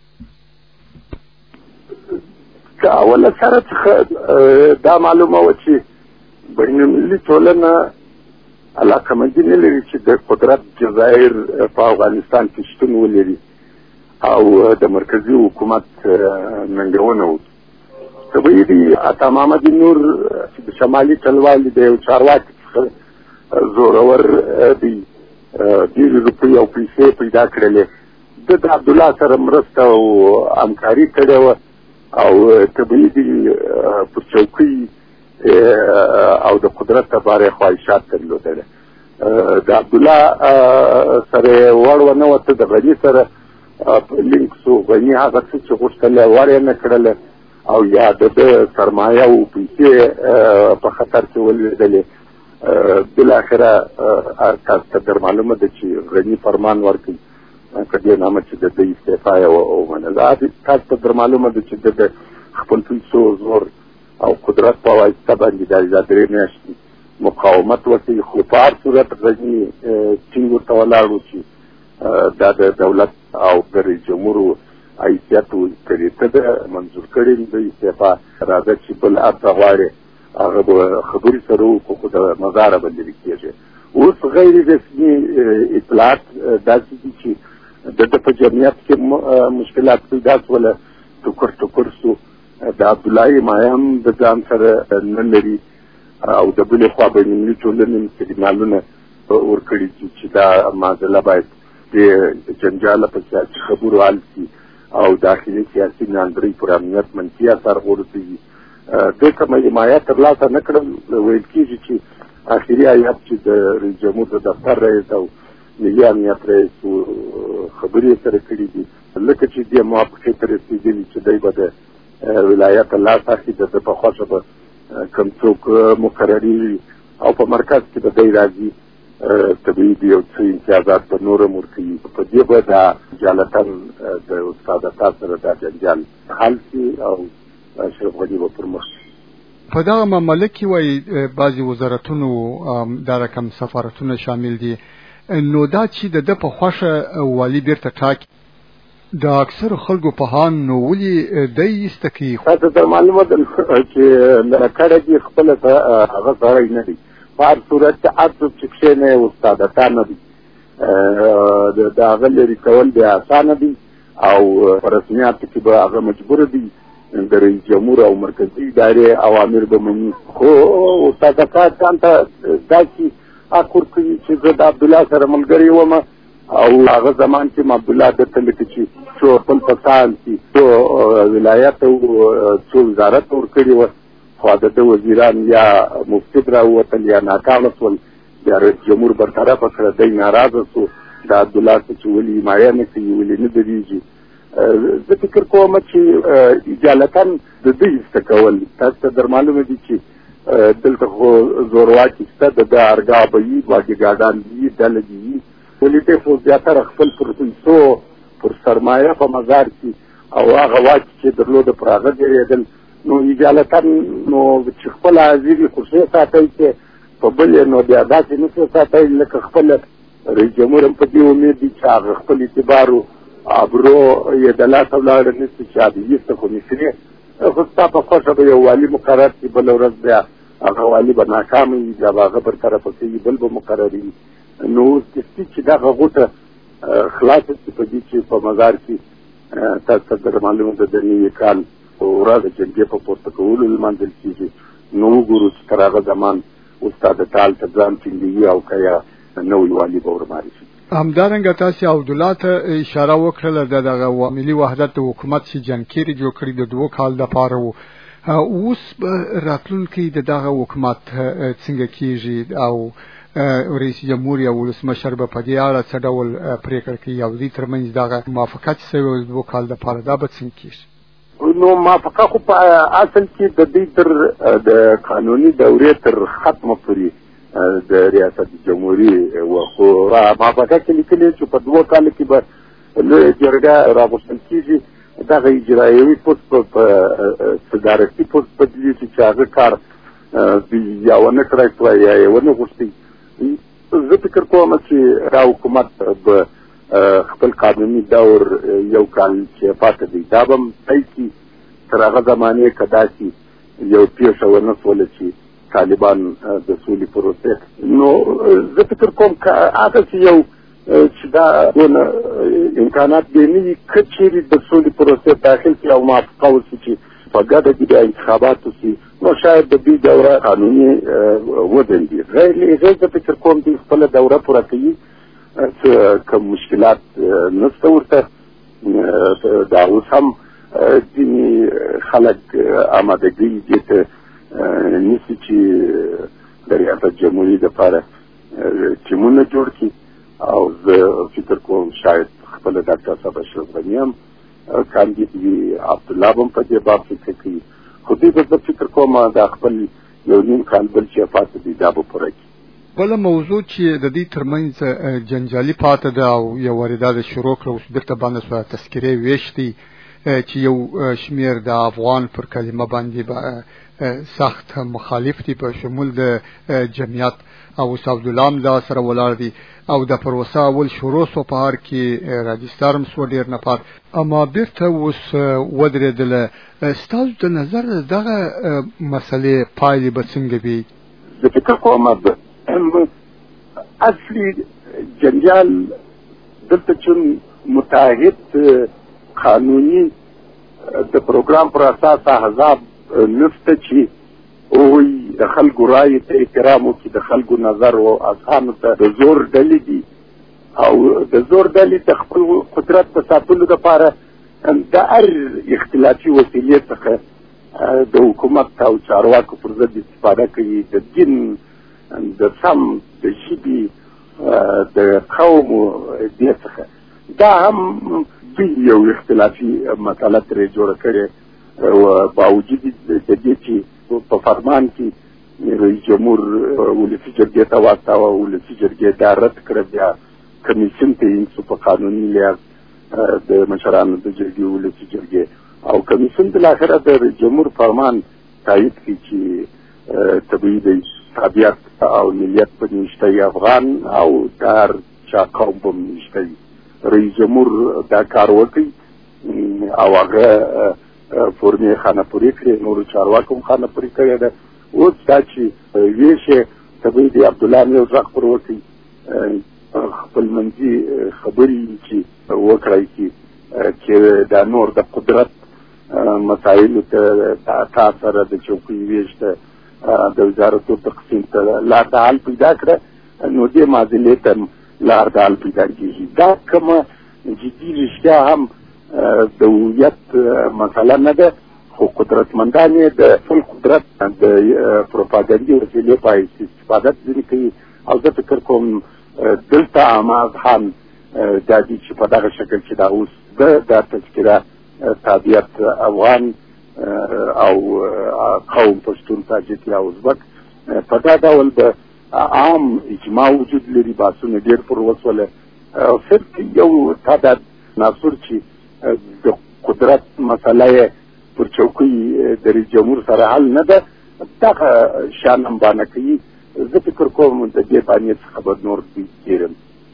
که اوله سره څخه دا معلومه وه چې بینالمللي ټولنه علاقمندي نه لري چې د قدرت جزایر په افغانستان کې شتون ولري او د مرکزي حکومت ننګونه وکړي. طبیعي دي عطا محمد نور چې د شمالي ټلوالې د یو چارواکي څخه زورور دی ډېرې روپۍ او پیسې پیدا کړلې. ده د عبدالله سره مرسته او همکاري کړې وه او طبیعي دي پر چوکۍ او د قدرت لپاره خواهشات درلودله. د عبدالله سره وړ ونه وته، د غني سره لینک سو. غني هغه څه چې غوښتله وړ یې نه کړله او یا د ده سرمایه او پیسې په خطر کې ولوېدلې. بالاخره تاسو ته در معلومه ده چې غني فرمان ورکړي که دې نامه چې د ده استعفا یې ومنله. تاسو ته در معلومه ده چې د خپل پیسو زور او قدرت په واسطه باندې دا درې میاشتې مقاومت وکړي، خو په هر صورت غني ټینګ ورته ولاړ و چې دا د دولت او د رئیس جمهور حیثیت کړي. ته ده منظور کړي د استعفا، راځه چې بل هر څه غواړې هغه به خبرې سره وکړو، خو د مزاره به لرې کېږي. اوس غیر رسمي اطلاعات داسې دي چې د ده په جمعیت کې مشکلات پیدا شوله، ټوکر ټوکر سو. د عبدالله حمایه هم د ځان سره نه لري او د بلې خوا بینالمللي ټولنې سیګنالونه ورکړي چې دا معضله باید د جنجاله په سیاسي خبرو حل شي او داخلي سیاسي ناندرۍ پر امنیت منفي اثر غورځوي. دې کومه حمایه ترلاسه نه کړل. ویل کېږي چې آخري ایت چې د رئیس جمهور د دفتر رئیس او ملي امنیت رئیس خبرې سره کړي دي، لکه چې دې موافقې ته رسېدلي چې دی به د ولایت لاسه اخلي، د ده په خوښه به کوم څوک مقرري او په مرکز کې به دی راځي. طبیعي دي یو څه امتیازات به نور هم ورکوي. په دې به دا جالتن د استاد عطا سره دا جنجال حل شي او اشرف غني به پر مخ شي. په دغه معامله کې وایي بعضې وزارتونو دا رقم سفارتونه شامل دي، نو دا چې د ده په خوښه والي بیرته ټاکي، د اکثرو خلکو په هان نو ولې دی ایسته کوي؟ تاسو ته معلومه ده چې لکړه کې خپله هغه سړی نه دی. په هر صورت کې هر څوک چې کښېنی استادتان نه دي، د هغه لرې کول بیا اسانه دي او په رسمیاتو کې به هغه مجبوره دي د رئیس جمهور او مرکزي ادارې اوامر به مني. خو استادتان ځان ته داسې حق ورکوي چې زه د عبدالله سره ملګری وم او هغه زمان چې عبدالله درته لکه چې څو خپل فسان چې څو ولایت او څو وزارت ورکړي وه، خو د ده وزیران یا مفسد راووتل یا ناکامه شول، بیا رئیس جمهور برطرفه کړه. دی ناراضه سو د عبدالله څه چې ولې حمایه نه کوي، ولې نه درېږي. زه فکر کوم چې اجالتاً د ده ایسته کول. تاسو ته در معلومه دي چې دلته خو زورواکي شته، د ده ارګا به وي، باډیګارډان به وي، ډله دې وي، ولې دی خو زیاتره خپل پر پیسو پر سرمایه په مزار کې او هغه واک چې درلوده پر هغه ډېرېدل. نو اجالتاً نو چې خپله عزیزي کرسۍ ساتئ چې په بل یې نو بیا داسې نه شي ساتئ لکه خپله رئیس جمهور هم په دې امید دي چې هغه خپل اعتبار و ابرو یې د لاسه ولاړه نه شي چې هغه ایسته خو نه شي. خو ستا په خوښه به یو والي مقرر شي، بله ورځ بیا هغه والي به ناکامه وي، بیا به هغه برطرفه کوي، بل به مقرر وي. نو اوس کستي چې دغه غوټه خلاصه شي په دې چې په مزار کې تاسو ته در معلومه ده د نوي کال ورځ د جرګې په پورته کولو لمانځل کېږي. نو وګورو چې تر هغه زمان استاد ټال ته ځان ټینګوي او که یا نوی والي به ورماري شي. همدارنګه تاسې عبدالله ته اشاره وکړله د دغه ملي وحدت د حکومت چې جنکېرې جوړ کړي د دوه کال دپاره و. اوس به راتلونکی د دغه حکومت څنګه کېږي او رئیس جمهور یا ولسمشر به په دې اړه څه ډول پرېکړه کوي او دوی ترمنځ دغه موافقه چې شوې د دوه کال دپاره دا به څنګه کېږي؟ نو موافقه خو په اصل کې د دوی تر د قانوني دورې تر ختمه پورې د ریاست جمهوري و، خو موافقه کې لیکلي چې په دوه کال کې به لویه جرګه راغوښتل کېږي، دغه اجرایوي پوسټ په صدارتي پوسټ بدلېږي چې هغه کار یا ونه کړی شوی یا یې ونه غوښتی. زه فکر کوم چې دا حکومت به خپل قانوني دور یو کال چې پاتې دی دا به هم ځای کي تر هغه زمانې که داسې یو پیښه ونه شوله چې طالبان د سولې پروسې نو زه فکر کوم که هغسې یو چې دا دونه امکانات دی نه وي که چېرې د سولې پروسې داخل کړي او موافقه وشي چې په ګډه کې بیا انتخابات وشي نو شاید د دوی دوره قانوني ودرېږي غیر له هغې زه فکر کوم دوی خپله دوره پوره کوي څه کوم مشکلات نشته ورته دا اوس هم ځینې خلک آمادګي دې ته نیسي چې د ریاست جمهوري دپاره ټیمونه جوړ کړي او زه فکر کوم شاید خپله ډاکټر صاحب اشرف غني هم کاندید وي عبدالله به هم په دې باب فکر کوي خو دوی به زه فکر کوم دا خپل یو نیم کال بل چې پاتې دی دا به پوره کړي بله موضوع چې د دې ترمنځ جنجالي پاتې ده او یو وارده د شروع کړه اوس بېرته باندې سوه تذکرې ویشتي چې یو شمیر د افغان پر کلمه باندې به سخت مخالف دي په شمول د جمعیت او اوس عبدالله هم دا سره ولاړ دي او د پروسه اول شروع سو په هر کې راجستر هم سو ډېر نفر اما بیرته اوس ودرېدله ستاسو د نظر دغه مسلې پایلې به څنګه وي زه فکر کوم اصلي جنجال دلته چون متعهد قانوني د پروګرام پر اساس احزاب نفته چې وایي د خلکو رایې ته احترام وکړي د خلکو نظر او اذهانو ته د زور ډلې دي او د زور ډلې د خپل قدرت په ساتلو دپاره د هر اختلافي وسیلې څخه د حکومت او چارواکو پر ضد استفاده کوي د دین د سم د ژبې د قوم دې څخه دا هم دوی یو اختلافي مسله ترې جوړه کړې او باوجود د دې چې په فرمان کې رئیس جمهور ولسي جرګې ته واستاوه ولسي جرګې دا رد کړه بیا کمیسیون ته یې په قانوني لحاظ د مشرانو د جرګې ولسي جرګې او کمیسیون بالاخره د رئیس جمهور فرمان تایید کړي چې طبیعي دی تابعیت او ملیت په نشته افغان او در چا قوم په نشته رئیس جمهور دا کار وکړي او هغه فورمې خانه‌پورې کړې نورو چارواکو هم خانه‌پورې کړې ده اوس دا چې ویښې طبیعي دی عبدالله هم یو غږ پر وکړي خپلمنځي خبرې چې وکړی چې چې دا نور د قدرت مسایلو ته تا سره د چوکۍ ویش ته د وزارتو تقسیم ته لار د حل پیدا کړه نو دې معضلې ته لار د حل پیدا کېږي دا کومه جدي رښتیا هم د هویت مسله نه ده خو قدرتمندان یې د خپل قدرت د پروپاګندي وسیلې په حیث استفاده ځینې کوي او زه فکر کوم دلته عامه اذهان دا دي چې په دغه شکل چې دا اوس ده دا تذکره تابعیت افغان او قوم پښتون تاجک یا ازبک په دا ډول به عام اجماع وجود لري بحثونه ډېر پر وسوله صرف یو تعداد عناصر چې د قدرت مسله یې پر چوکۍ د رئیس جمهور سره حل نه ده دغه شان هم باندې کوي زه فکر کوم د دې باندې څخه به نور کېږم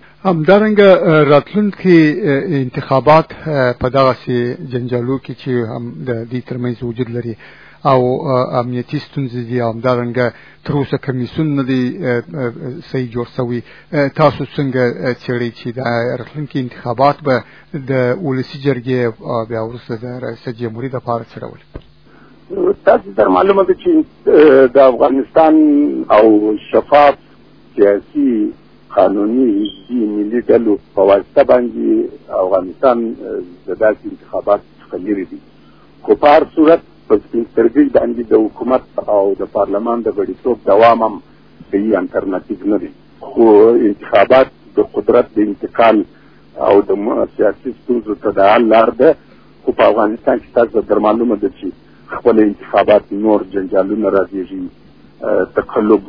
همدارنګه راتلونکي انتخابات په دغسې جنجالو کې چې هم د دې ترمنځ وجود لري او امنیتي ستونزې دي همدارنګه تر اوسه کمیسیون نه دی صحیح جوړ شوی تاسو څنګه څېړئ چې د راتلونکي انتخابات به د ولسي جرګې بیا وروسته د رئیس جمهوري دپاره څه ډول تاسو ته معلومه ده چې د افغانستان او شفاف سیاسي قانوني حزبي ملي ډلو په واسطه باندې افغانستان د داسې انتخابات څخه لرې دي خو په هر صورت په سپینسترګۍ باندې د حکومت او د پارلمان د غړیتوب دوام هم صحیح الټرناتیو نه دی خو انتخابات د قدرت د انتقال او د سیاسي ستونزو ته د حل لار ده خو په افغانستان کې تاسو در معلومه ده چې خپل انتخابات نور جنجالونه راځي تقلب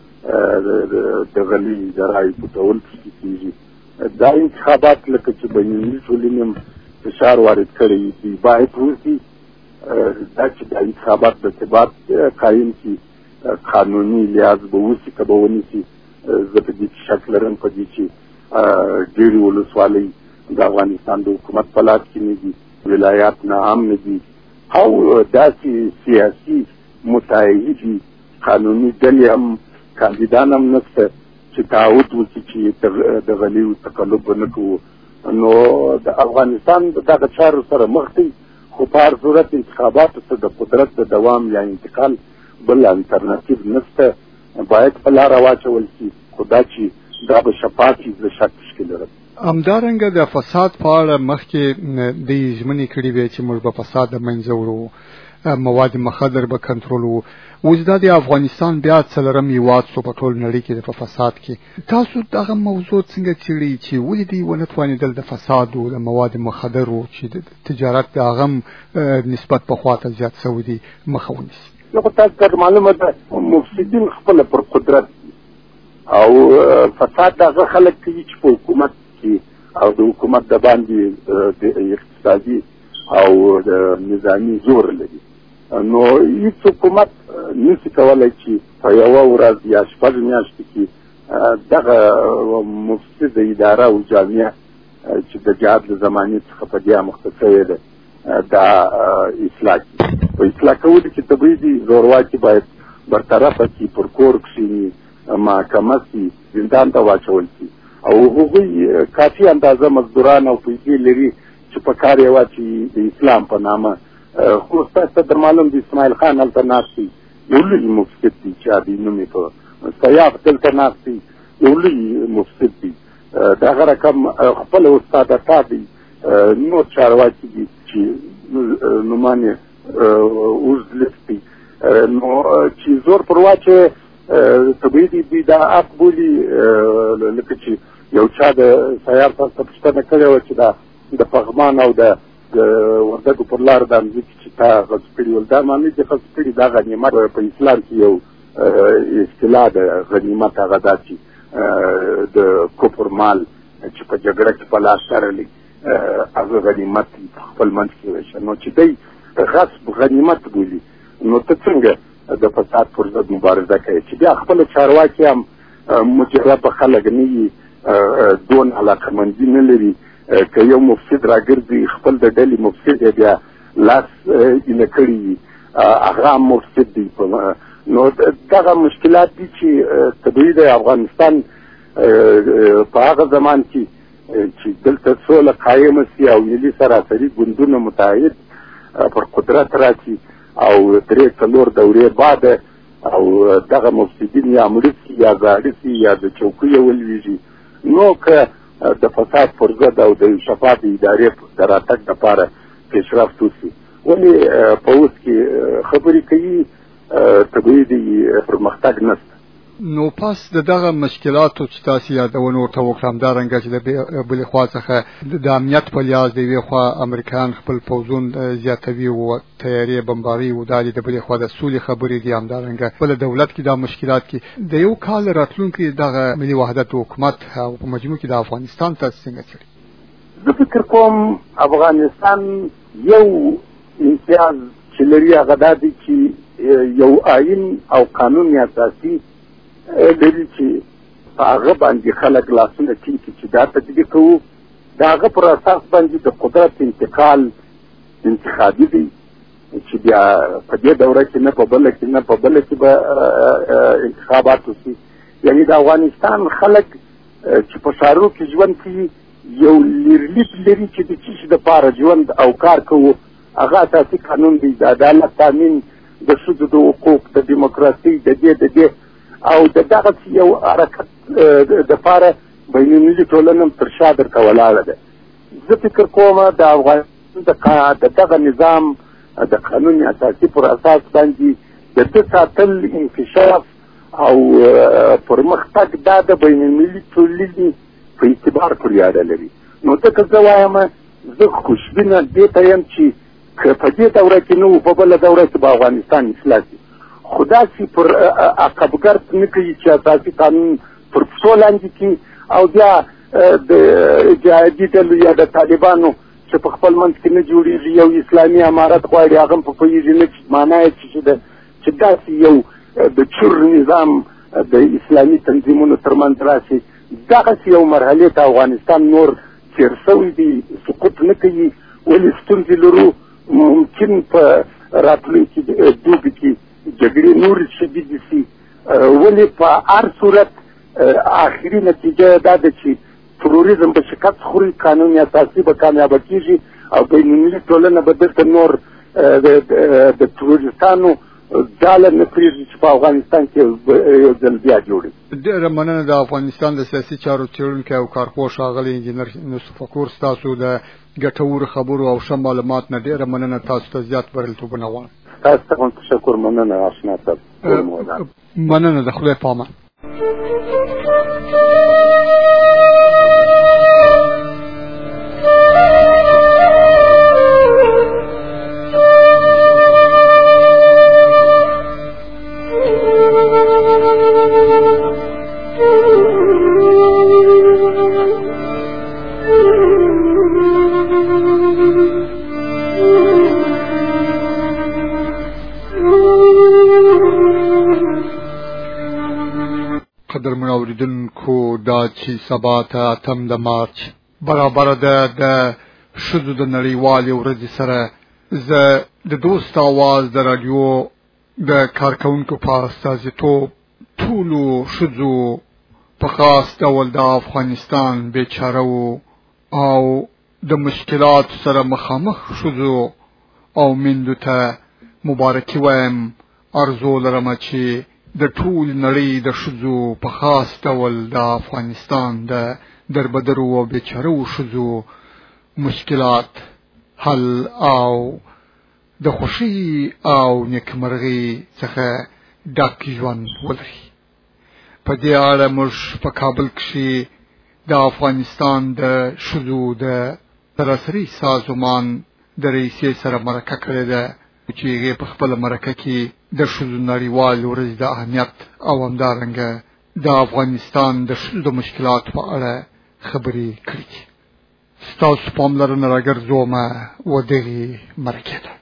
د غلي د رایې پټول پکې کېږي دا انتخابات لکه چې بینالمللي ټولنې هم فشار وارد کړی دي باید وشي دا چې د انتخابات د ثبات قایم شي قانوني لحاظ به وشي که به ونشي زه په دې شک لرم په دې چې ډېرې ولسوالۍ د افغانستان د حکومت په لاس کې نه دي، ولایات ناام نه دي او داسې سیاسي متعهدي قانوني ډلې هم کاندیدان هم نشته چې تعهد وکړي چې د غلیو تقلب ونه کوو. نو د افغانستان دغه چارو سره مخ دی، خو په هر صورت انتخاباتو ته د قدرت د دوام یا انتقال بل الټرناتیو نشته، باید په لاره واچول شي، خو دا چې دا به شفاف وي زه شک پکې لرم. همدارنګه د فساد په اړه مخکې د ژمنې کړې وې چې موږ به فساد د منځه وړو، مواد مخدر به کنټرولوو. اوس دا د افغانستان بیا څلورم هېواد شو په ټول نړۍ کې په فساد کې. تاسو دغه موضوع څنګه څېړئ چې ولې دوی ونه توانېدل د فسادو د مواد مخدرو چې د تجارت د هغه نسبت پخوا ته زیات شوی دی مخه ونیسي؟ نو خو تاسو ته معلومه ده مفسدین خپله پر قدرت او فساد دغه خلک کوي چې په حکومت کې او د حکومت د باندې د اقتصادي او د نظامي زور لري. نو هیڅ حکومت نشي کولی چې په یوه ورځ یا شپږ میاشتې کې دغه مفسده اداره او جامعه چې د جهاد له زمانې څخه په دې مخته شوې ده دا اصلاح کړي. په اصلاح کولو کې طبیعي دي زورواکي باید برطرفه کړي، پر کور کښېني، محاکمه شي، زندان ته واچول شي او هغوی کافي اندازه مزدوران او پیسې لري چې په کار یې واچي د اسلام په نامه. خو ستاسو ته در معلوم د اسماعیل خان هلته ناست دی، یو لوی مفسد دی چې ابي نوم یې په سیاف دلته ناست دی، یو لوی مفسد دی. د هغه رقم خپله استادتا دی، نور چارواکي دي چې نومان یې اوږد لیست دی. نو چې زور پر واچوې طبیعي دي دوی دا حق بولي، لکه چې یو چا د سیار څخه پوښتنه کړې وه چې دا د پغمان او د وردګو پر لار د مځکې چې تا غصب کړي ول، دا معنی چې غصب کړي دا غنیمت په اسلام کې یو اصطلاح د غنیمت هغه دا چې د کفر مال چې په جګړه کې په لاس تړلی هغه غنیمت په خپل منځ کې ویشه. نو چې دی غصب غنیمت بولي، نو ته څنګه د فساد پر ضد مبارزه کوي چې بیا خپل چارواکي هم مجربه خلک نه وي، دون علاقمندي نه لري. که یو مفسد راګرځي خپل د ډلې مفسد یې بیا لاس ایله کړي وي، هغه هم مفسد دی. نو دغه مشکلات دي چې طبیعي د افغانستان په هغه زمان کې چې دلته سوله قایمه سي او ملي سراسري ګوندونه متحد پر قدرت راشي او درې څلور دورې بعد او دغه مفسدین یا مړه سي یا زاړه سي یا د چوکیو ولویږي، نو که د فساد پر ضد او د شفاف ادارې د راتګ لپاره پیشرفت وشي. ولې په اوس کې خبرې کوي طبیعي دی پرمختګ نشته. نو پس د دغه مشکلاتو چې تاسو یادونه ورته وکړه، همدارنګه چې د بلې خوا څخه د امنیت په لحاظ د یوې خوا امریکایان خپل پوځون زیاتوي او تیارې بمباري او دا د بلې خوا د سولې خبرې دي، همدارنګه بل دولت کې دا مشکلات کې د یو کال راتلونکي دغه ملي وحدت حکومت او په مجموع کې د افغانستان تاسو څنګه څېړئ؟ زه فکر کوم افغانستان یو امتیاز چې لري هغه دا دی چې یو آئین او قانون اساسي لري چې په هغه باندې خلک لاسونه ټینګ چې دا تطبیق کوو. د هغه پر اساس باندې د قدرت انتقال انتخابي دی چې بیا په دې دوره کې نه په بله کې نه په بله کې به انتخابات وشي. یعنې د افغانستان خلک چې په ښارونو کې ژوند کوي یو لیرلیک لري چې د څه شي دپاره ژوند او کار کوو. هغه اساسي قانون دی، د عدالت تامین، د ښځو د حقوق، د دیموکراسۍ، د دې د دې او د دغه یو حرکت دپاره بین المللي ټولنه تر شا درته ولاړه ده. زه فکر کوم د افغانستان د دغه نظام د قانون اساسي پر اساس باندې د ده ساتل انکشاف او پرمختګ دا د بین المللي ټولنې په اعتبار پورې اړه لري. نو ځکه زه وایم زه خوشبینه دې ته یم چې که په دې دوره کې نه وو په بله دوره کې به افغانستان اصلاح شي. خو داسې پر عقبګرد نه کوي چې اساسي قانون پر پښو لاندې کړي او بیا د جهادي ډلو یا د طالبانو چې په خپل منځ کې نه جوړېږي یو اسلامي امارت غواړي، هغه هم په پوهېږي نه چې معنا یې څه ده چې داسې یو د چور نظام د اسلامي تنظیمونو ترمنځ راشي. دغسې یو مرحلې ته افغانستان نور تېر شوی دی، سقوط نه کوي. ولې ستونزې لرو؟ ممکن په راتلونکي دوبي کې جګړې نورې شدیدې شي. ولې په هر صورت آخري نتیجه دا ده چې تروریزم به شکست خوري، قانون اساسي به کامیابه کېږي او بینالمللي ټولنه به دلته نور د تروریستانو ډاله نه پرېږدي چې په افغانستان کې یو ځل بیا جوړي. ډېره مننه د افغانستان د سیاسي چارو څېړونکی او کارپوه ښاغلی انجینر یوسف فقور، ستاسو د ګټورو خبرو او ښه معلومات نه ډېره مننه. تاسو ته زیات بریالیتوبونه غواړم. تاسو ته هم تشکر. مننه آشنا صاحب. مننه، د خدای په امان. قدرمن اوریدونکو، دا چې سبا ته اتم د مارچ برابر ده د ښځو د نړیوالې ورځې سره، زه د دوست آواز د راډیو د کارکوونکو په استازیتوب ټولو ښځو په خاص ډول د افغانستان بیچاره او د مشکلاتو سره مخامخ ښځو او میندو ته مبارکي وایم. ارزو لرمه چې د ټول نړۍ د ښځو په خاص ډول د افغانستان د دربدرو او بیچارو ښځو مشکلات حل او د خوښۍ او نیکمرغۍ څخه ډک ژوند ولري. په دې اړه موږ په کابل کښې د افغانستان د ښځو د سراسري سازمان د رئیسې سره مرکه کړې ده چې هغې په خپله مرکه کې د ښځو نړیوال ورځ د اهمیت او همدارنګه د افغانستان د ښځو د مشکلاتو په اړه خبرې کړې دي. ستاسو پاملرنه راګرځومه و دغې مرکې ته.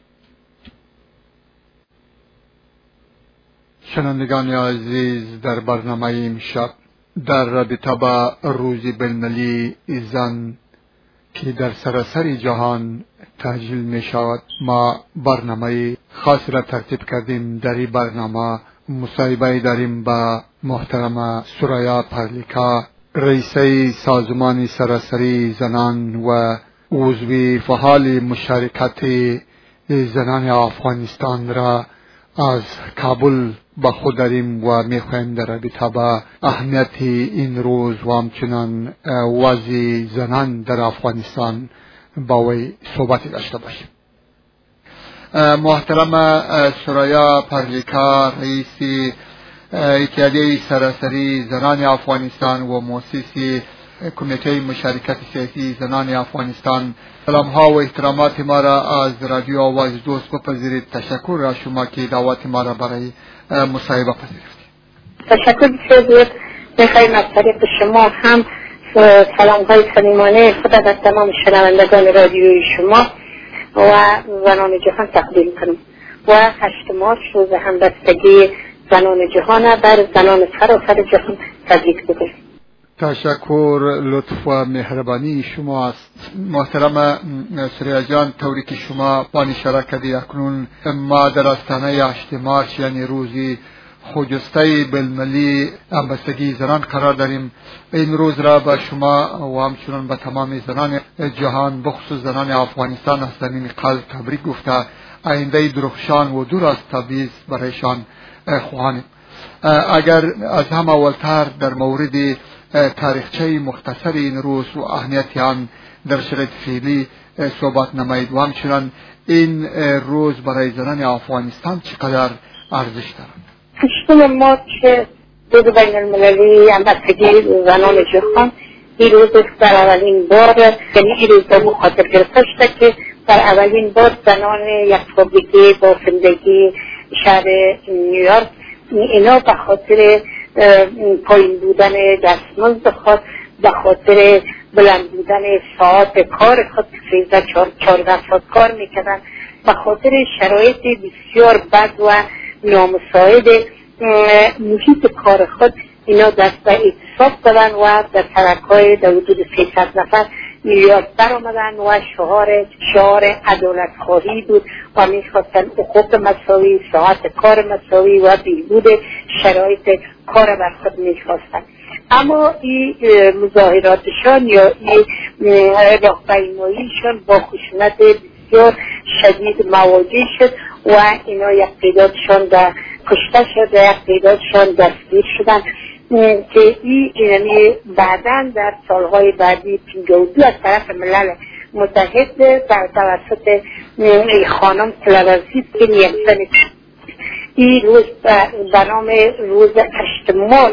شنوندگان عزیز، در برنامه امشب در رابطه با روز بین‌المللی زن که در سراسر جهان تحویل می شود، ما برنامه خاص را ترتیب کردیم. در این برنامه مصاحبه داریم با محترم سریا پرلیکا، رئیسه سازمان سراسری زنان و عضو فعال مشارکت زنان افغانستان را از کابل با خود داریم و میخواهیم در رابطه با اهمیت این روز و همچنان وضع زنان در افغانستان با وی صحبتی داشته باشیم. محترم سریا پرلیکا، رئیس اتحادیه سراسری زنان افغانستان و مؤسس کمیته مشارکت سیاسی زنان افغانستان، سلام ها و احترامات ما را از رادیو آواز دوست بپذیرید. تشکر را شما که دعوت ما را برای مصاحبه پذیرفتید. تشکر بسیار. میخوایم از طریق شما هم سلام های صمیمانه خود از تمام شنوندگان رادیوی شما و زنان جهان تقدیم کنم و هشت مارچ روز همبستگی زنان جهان بر زنان سراسر جهان تبریک بگویم. تشکر، لطف و مهربانی شما است. محترم سریا جان، طوری که شما بان اشاره کردید، اکنون ما در آستانه هشت مارچ یعنی روزی خجسته بین‌المللی همبستگی زنان قرار داریم. این روز را به شما و همچنان به تمام زنان جهان بخصوص زنان افغانستان از صمیم قلب تبریک گفته آینده درخشان و دور از تبعیض برایشان خواهانیم. اگر از هم اولتر در مورد تاریخچه مختصر این روز و اهمیت آن در شرایط فعلی صحبت نمایید و همچنان این روز برای زنان افغانستان چقدر ارزش دارد. هشتم مارچ روز بین المللی همبستگی زنان جهان این روز در اولین بار، یعنی این روز به خاطر گرفته شده که در اولین بار زنان یک فابریکه بافندگی شهر نیویورک اینا به خاطر پایین بودن دستمزد خود، به خاطر بلند بودن ساعت کار خود، سیزده چهارده ساعت کار میکردن، به خاطر شرایط بسیار بد و نامساعد محیط کار خود اینا دست به اعتصاب دادن و در ترکهای در حدود سیصد نفر میلیارد بر آمدن و شعار شعار عدالت خواهی بود و میخواستن حقوق مساوی، ساعت کار مساوی و بهبود شرایط کار بر خود میخواستن. اما این مظاهراتشان یا این راهپیماییشان با خشونت بسیار شدید مواجه شد و اینا یک تعدادشان در کشته شد و یک تعدادشان دستگیر شدن که این یعنی بعداً در سالهای بعدی پنجاه و دو از طرف ملل متحد در توسط خانم کلارزیت که نیلسن این روز به نام روز هشتم مارچ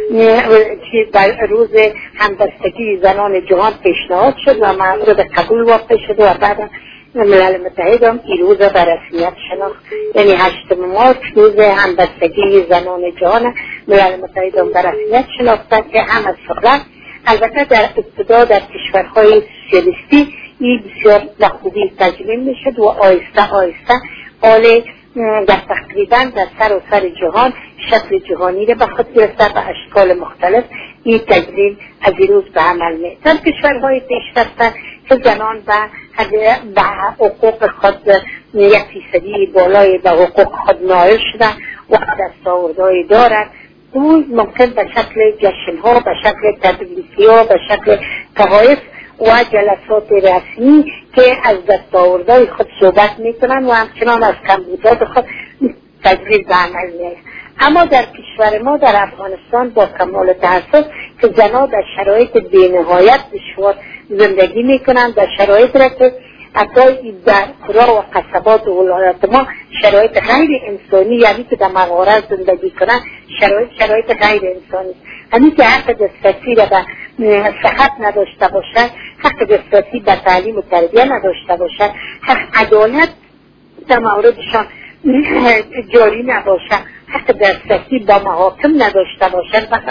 که روز همبستگی زنان جهان پیشنهاد شد و مورد قبول واقع شد و بعد ملل متحد هم این روز به رسمیت شناخت. یعنی هشتم مارچ روز همبستگی زنان جهان ملل متحد هم به رسمیت شناختن که هم از فقط البته در ابتدا در کشورهای سوسیالیستی این بسیار به خوبی تجمیل می شد و آهسته آهسته حال در تقریبا در سر و سر جهان شکل جهانی را به خود گرفته به اشکال مختلف این تجلیل از این روز به عمل می. در کشورهای پیشرفته که زنان به حقوق خود یک فیصدی بالای به حقوق خود نائل شدن و دستاوردهایی دارند، اون ممکن به شکل جشنها، به شکل تبریک‌ها، به شکل تحائف و جلسات رسمی که از دستاوردهای خود صحبت میکنن و همچنان از کمبودات خود تجلیل به عمل میآید. اما در کشور ما در افغانستان با کمال تأسف که زنان در شرایط بی‌نهایت دشوار زندگی میکنن، در شرایط را که حتی در قرا و قصبات و ولایات ما شرایط غیر انسانی، یعنی که در مغارات زندگی کنن شرایط شرایط غیر انسانی، همین که حق دسترسی را به صحت نداشته باشد، حق دسترسی به تعلیم و تربیه نداشته باشد، حق عدالت در موردشان جاری نباشد، حق دسترسی به محاکم نداشته باشد و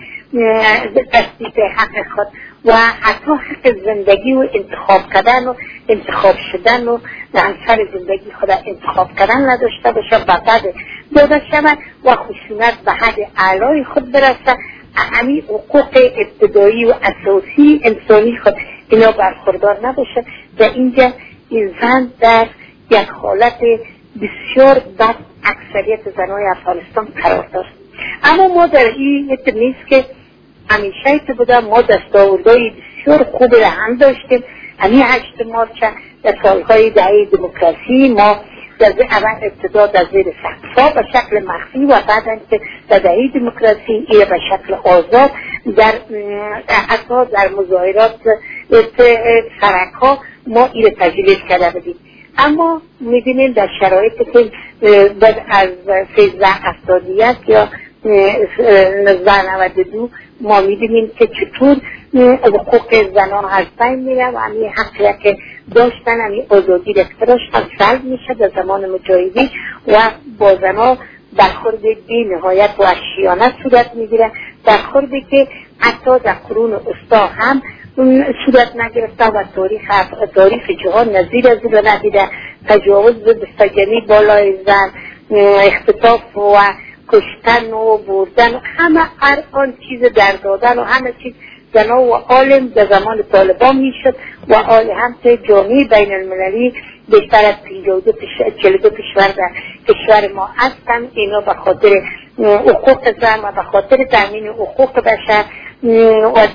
تصدیق حق خود و حتی حق زندگی و انتخاب کردن و انتخاب شدن و همسر زندگی خود انتخاب کردن نداشته باشه و بعد داده شود و خشونت به حد اعلای خود برسه، همین حقوق ابتدایی و اساسی انسانی خود اینا برخوردار نباشه. در اینجا انسان در یک حالت بسیار بد اکثریت زنای افغانستان قرار داشت. اما ما در این نیست که همیشه که بوده ما دستاوردهای بسیار خوب را هم داشتیم. همین هشت مارچ در سالهای دهه دموکراسی ما در اول ابتدا در زیر سقف‌ها به شکل مخفی و بعد که در دهه دموکراسی این به شکل آزاد در حتی در مظاهرات سرک‌ها ما این تجلیل کرده بودیم. اما می‌بینیم در شرایطی که بعد از سیزده هفتاد و یک یا نوزده نود و دو ما می‌بینیم که چطور حقوق زنان از بین میره و همین حقی که داشتن همین آزادی رفتارش هم سلب میشه در زمان مجاهدین و با زنان برخورد بی نهایت و وحشیانه صورت میگیره، برخوردی که حتی در قرون وسطی هم صورت نگرفته و تاریخ تاریخ جهان نظیر از او ندیده. تجاوز به سجنی بالای زن، اختطاف و کشتن و بردن و همه هر آن چیز در دادن و همه چیز زنا و عالم در زمان طالبان میشد و آل هم که جامعه بین المللی بیشتر از پنجاه و دو چهل و دو کشور در کشور ما هستن. اینا به خاطر حقوق زن و به خاطر تامین حقوق بشر و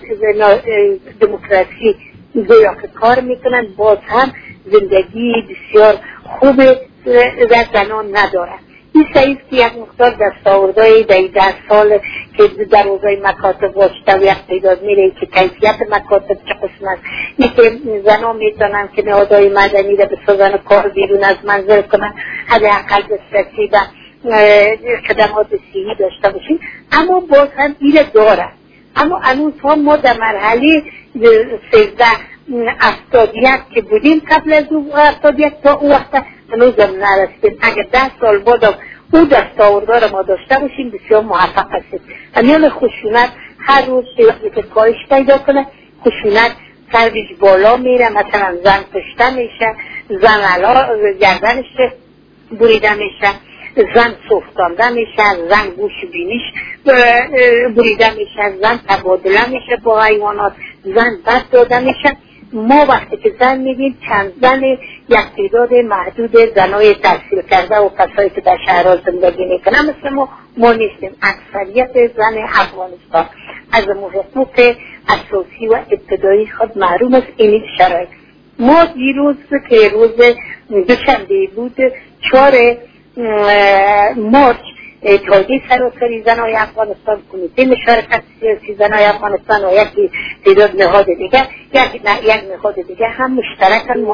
دموکراسی گویا که کار میکنن، باز هم زندگی بسیار خوب در زنان ندارن. این سعیز که یک مقدار دستاوردهای در ده سال که در روزای مکاتب واشته و یک تعداد میره که کیفیت مکاتب چه قسم است، این که زنان میتونن که نهادهای مدنی را بسازن و کار بیرون از منزل کنن، حداقل دسترسی به خدمات صحی داشته باشین، اما باز هم این دارن. اما هنوز هم ما در مرحله سیزده هفتاد و یک که بودیم، قبل از او هفتاد و یک تا او وقت هنوز هم نرسیدیم. اگر ده سال بعد او دستاوردها را ما داشته باشیم بسیار موفق هستیم. همین خشونت هر روز که کاهش پیدا کنه، خشونت سرش بالا میره، مثلا زن کشته میشه، زن علا گردنش بریده میشه، زن سفتانده میشه، زن گوش بینیش بریده میشه، زن تبادله میشه با حیوانات، زن بد داده میشه. ما وقتی که زن میگیم چند زن یک تعداد محدود زنای تحصیل کرده و کسایی که در شهرها زندگی میکنن مثل ما ما نیستیم. اکثریت زن افغانستان از حقوق اساسی و ابتدایی خود محروم است. این شرایط ما دیروز که روز دوشنبه بود چهار مارچ اتحادیه سراسری زنای افغانستان، کمیته مشارکت سیاسی زنای افغانستان و یک تعداد نهاد دیگه یک یک نهاد دیگه هم مشترکاً ما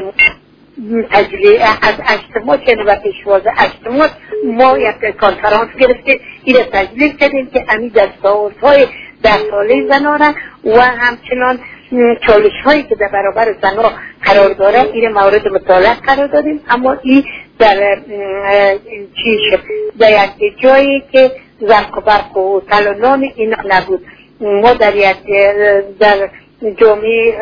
از اجتماع که و پیشواز اجتماع ما یک کنفرانس گرفتیم، این را تجلیل کردیم که امی دستاوردهای در ساله زنان و همچنان چالش هایی که در برابر زنها قرار داره این مورد مطالعه قرار دادیم. اما این در چیش در یک جایی که زرق و برق و تلانان اینا نبود. ما در یک در جامعه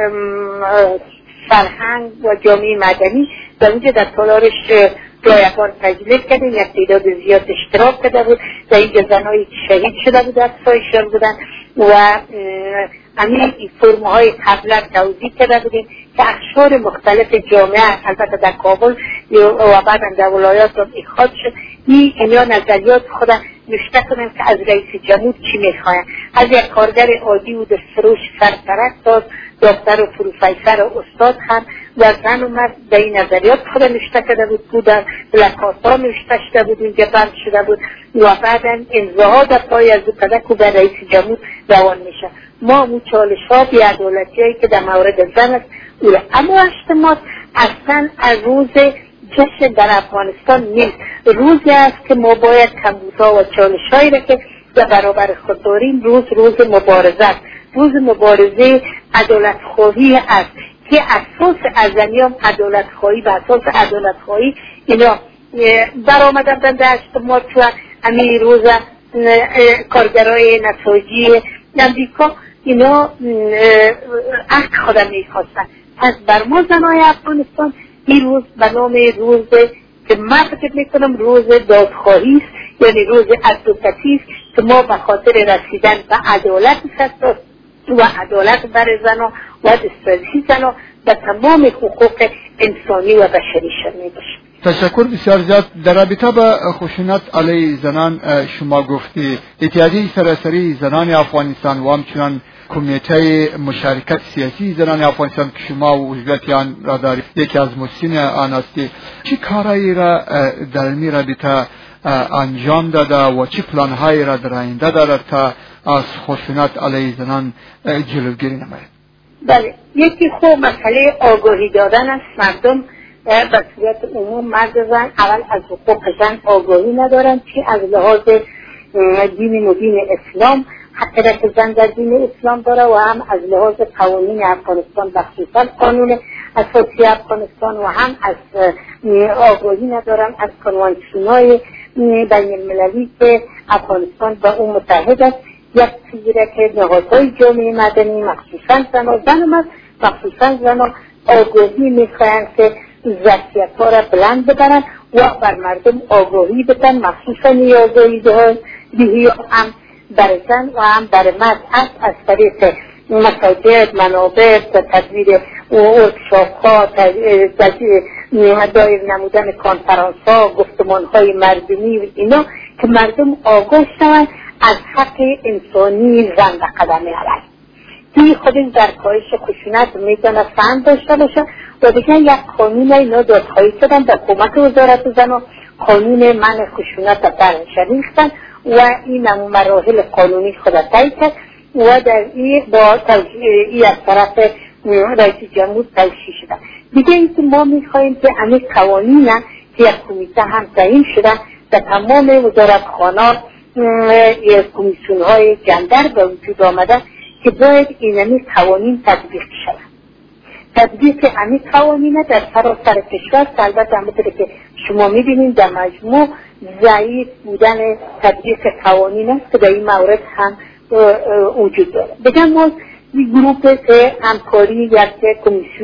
فرهنگ و جامعه مدنی در اونجا در تالارش رایگان تجلیل کردیم، یک تعداد زیاد اشتراک کرده بود. در اینجا زنهایی شهید شده بود افسایشان بودن و همین فرمهای قبلا توضیح کرده بودیم که اقشار مختلف جامعه البته در کابل و بعد در ولایات هم اخراج شد. این اینا نظریات خود نشته کنیم که از رئیس جمهور چی میخواین، از یک کارگر عادی و دستفروش سرپرست تا دکتر و پروفیسر و استاد هم و زن و مرد به این نظریات خود نشته کرده بود. بودن پلاکارت‌ها نشته شده بود، اینجا بند شده بود و بعدا امضاها در پای از پدک و به رئیس جمهور روان میشه. ما اون چالش ها بی‌عدالتی هایی که در مورد زن است اوله. اما اجتماع اصلا از روز جشن در افغانستان نیست، روزی است که ما باید کمبودها و چالش هایی را که در برابر خود داریم روز روز مبارزه است، روز مبارزه عدالت خواهی است که اساس ازلی هم عدالت خواهی به اساس عدالت خواهی اینا برآمدن در اجتماع و همین روز کارگرای نساجی امریکا اینا حق خودم میخواستن. پس بر ما زنای افغانستان این روز به نام روز که من فکر میکنم روز دادخواهی است، یعنی روز ادوکاتی است که ما به خاطر رسیدن به عدالت است و عدالت بر زنها و دسترسی زنها به تمام حقوق انسانی و بشری شامل باشیم. تشکر بسیار زیاد. در رابطه با خشونت علیه زنان شما گفتی اتحادیه سراسری زنان افغانستان و همچنان کمیته مشارکت سیاسی زنان افغانستان که شما و عضویت آن را دارید، یکی از مسئولین آن هستی، چه کارهایی را در این رابطه انجام داده و چه پلانهایی را در آینده دارد تا از خشونت علیه زنان جلوگیری نماید؟ بله، یکی خوب مسئله آگاهی دادن است. مردم به صورت عموم مرد زن اول از حقوق زن آگاهی ندارن، چی از لحاظ دین مبین اسلام حقیقت زن در دین اسلام داره و هم از لحاظ قوانین افغانستان بخصوصا قانون اساسی افغانستان و هم از آگاهی ندارن از کنوانسیون‌های بین المللی که افغانستان با اون متحد است. یک چیزی را که نهادهای جامعه مدنی مخصوصا زن و زن و مرد مخصوصا زن آگاهی میخواهند که ظرفیت‌ها را بلند ببرن و بر مردم آگاهی بدن، مخصوصا نیازهای دهی هم بر زن و هم بر مرد است از طریق مساجد، منابر، تدبیر ورکشاپ‌ها، دایر نمودن کنفرانس‌ها، گفتمان‌های مردمی و اینا که مردم آگاه شوند از حق انسانی زن به قدم می‌آورد. این خودش در کاهش خشونت میتونه فهم داشته باشه و دیگه یک قانون اینا دادخواهی کردن در حکومت وزارت زن و قانون منع خشونت را برش ریختن و این مراحل قانونی خود را طی کرد و در این با توجیه از طرف رئیس جمهور توشیح شده. دیگه این که ما میخواییم که همین قوانین که یک کمیته هم تعیین شده در تمام وزارتخانه‌ها کمیسیون های جندر به وجود آمده که باید اینمی قوانین تطبیق شود. تطبیق همین قوانین در سراسر کشور البته همونطور که شما میبینید در مجموع ضعیف بودن تطبیق قوانین است که در این مورد هم وجود داره. بگم ما این گروپ که همکاری یک کمیسیون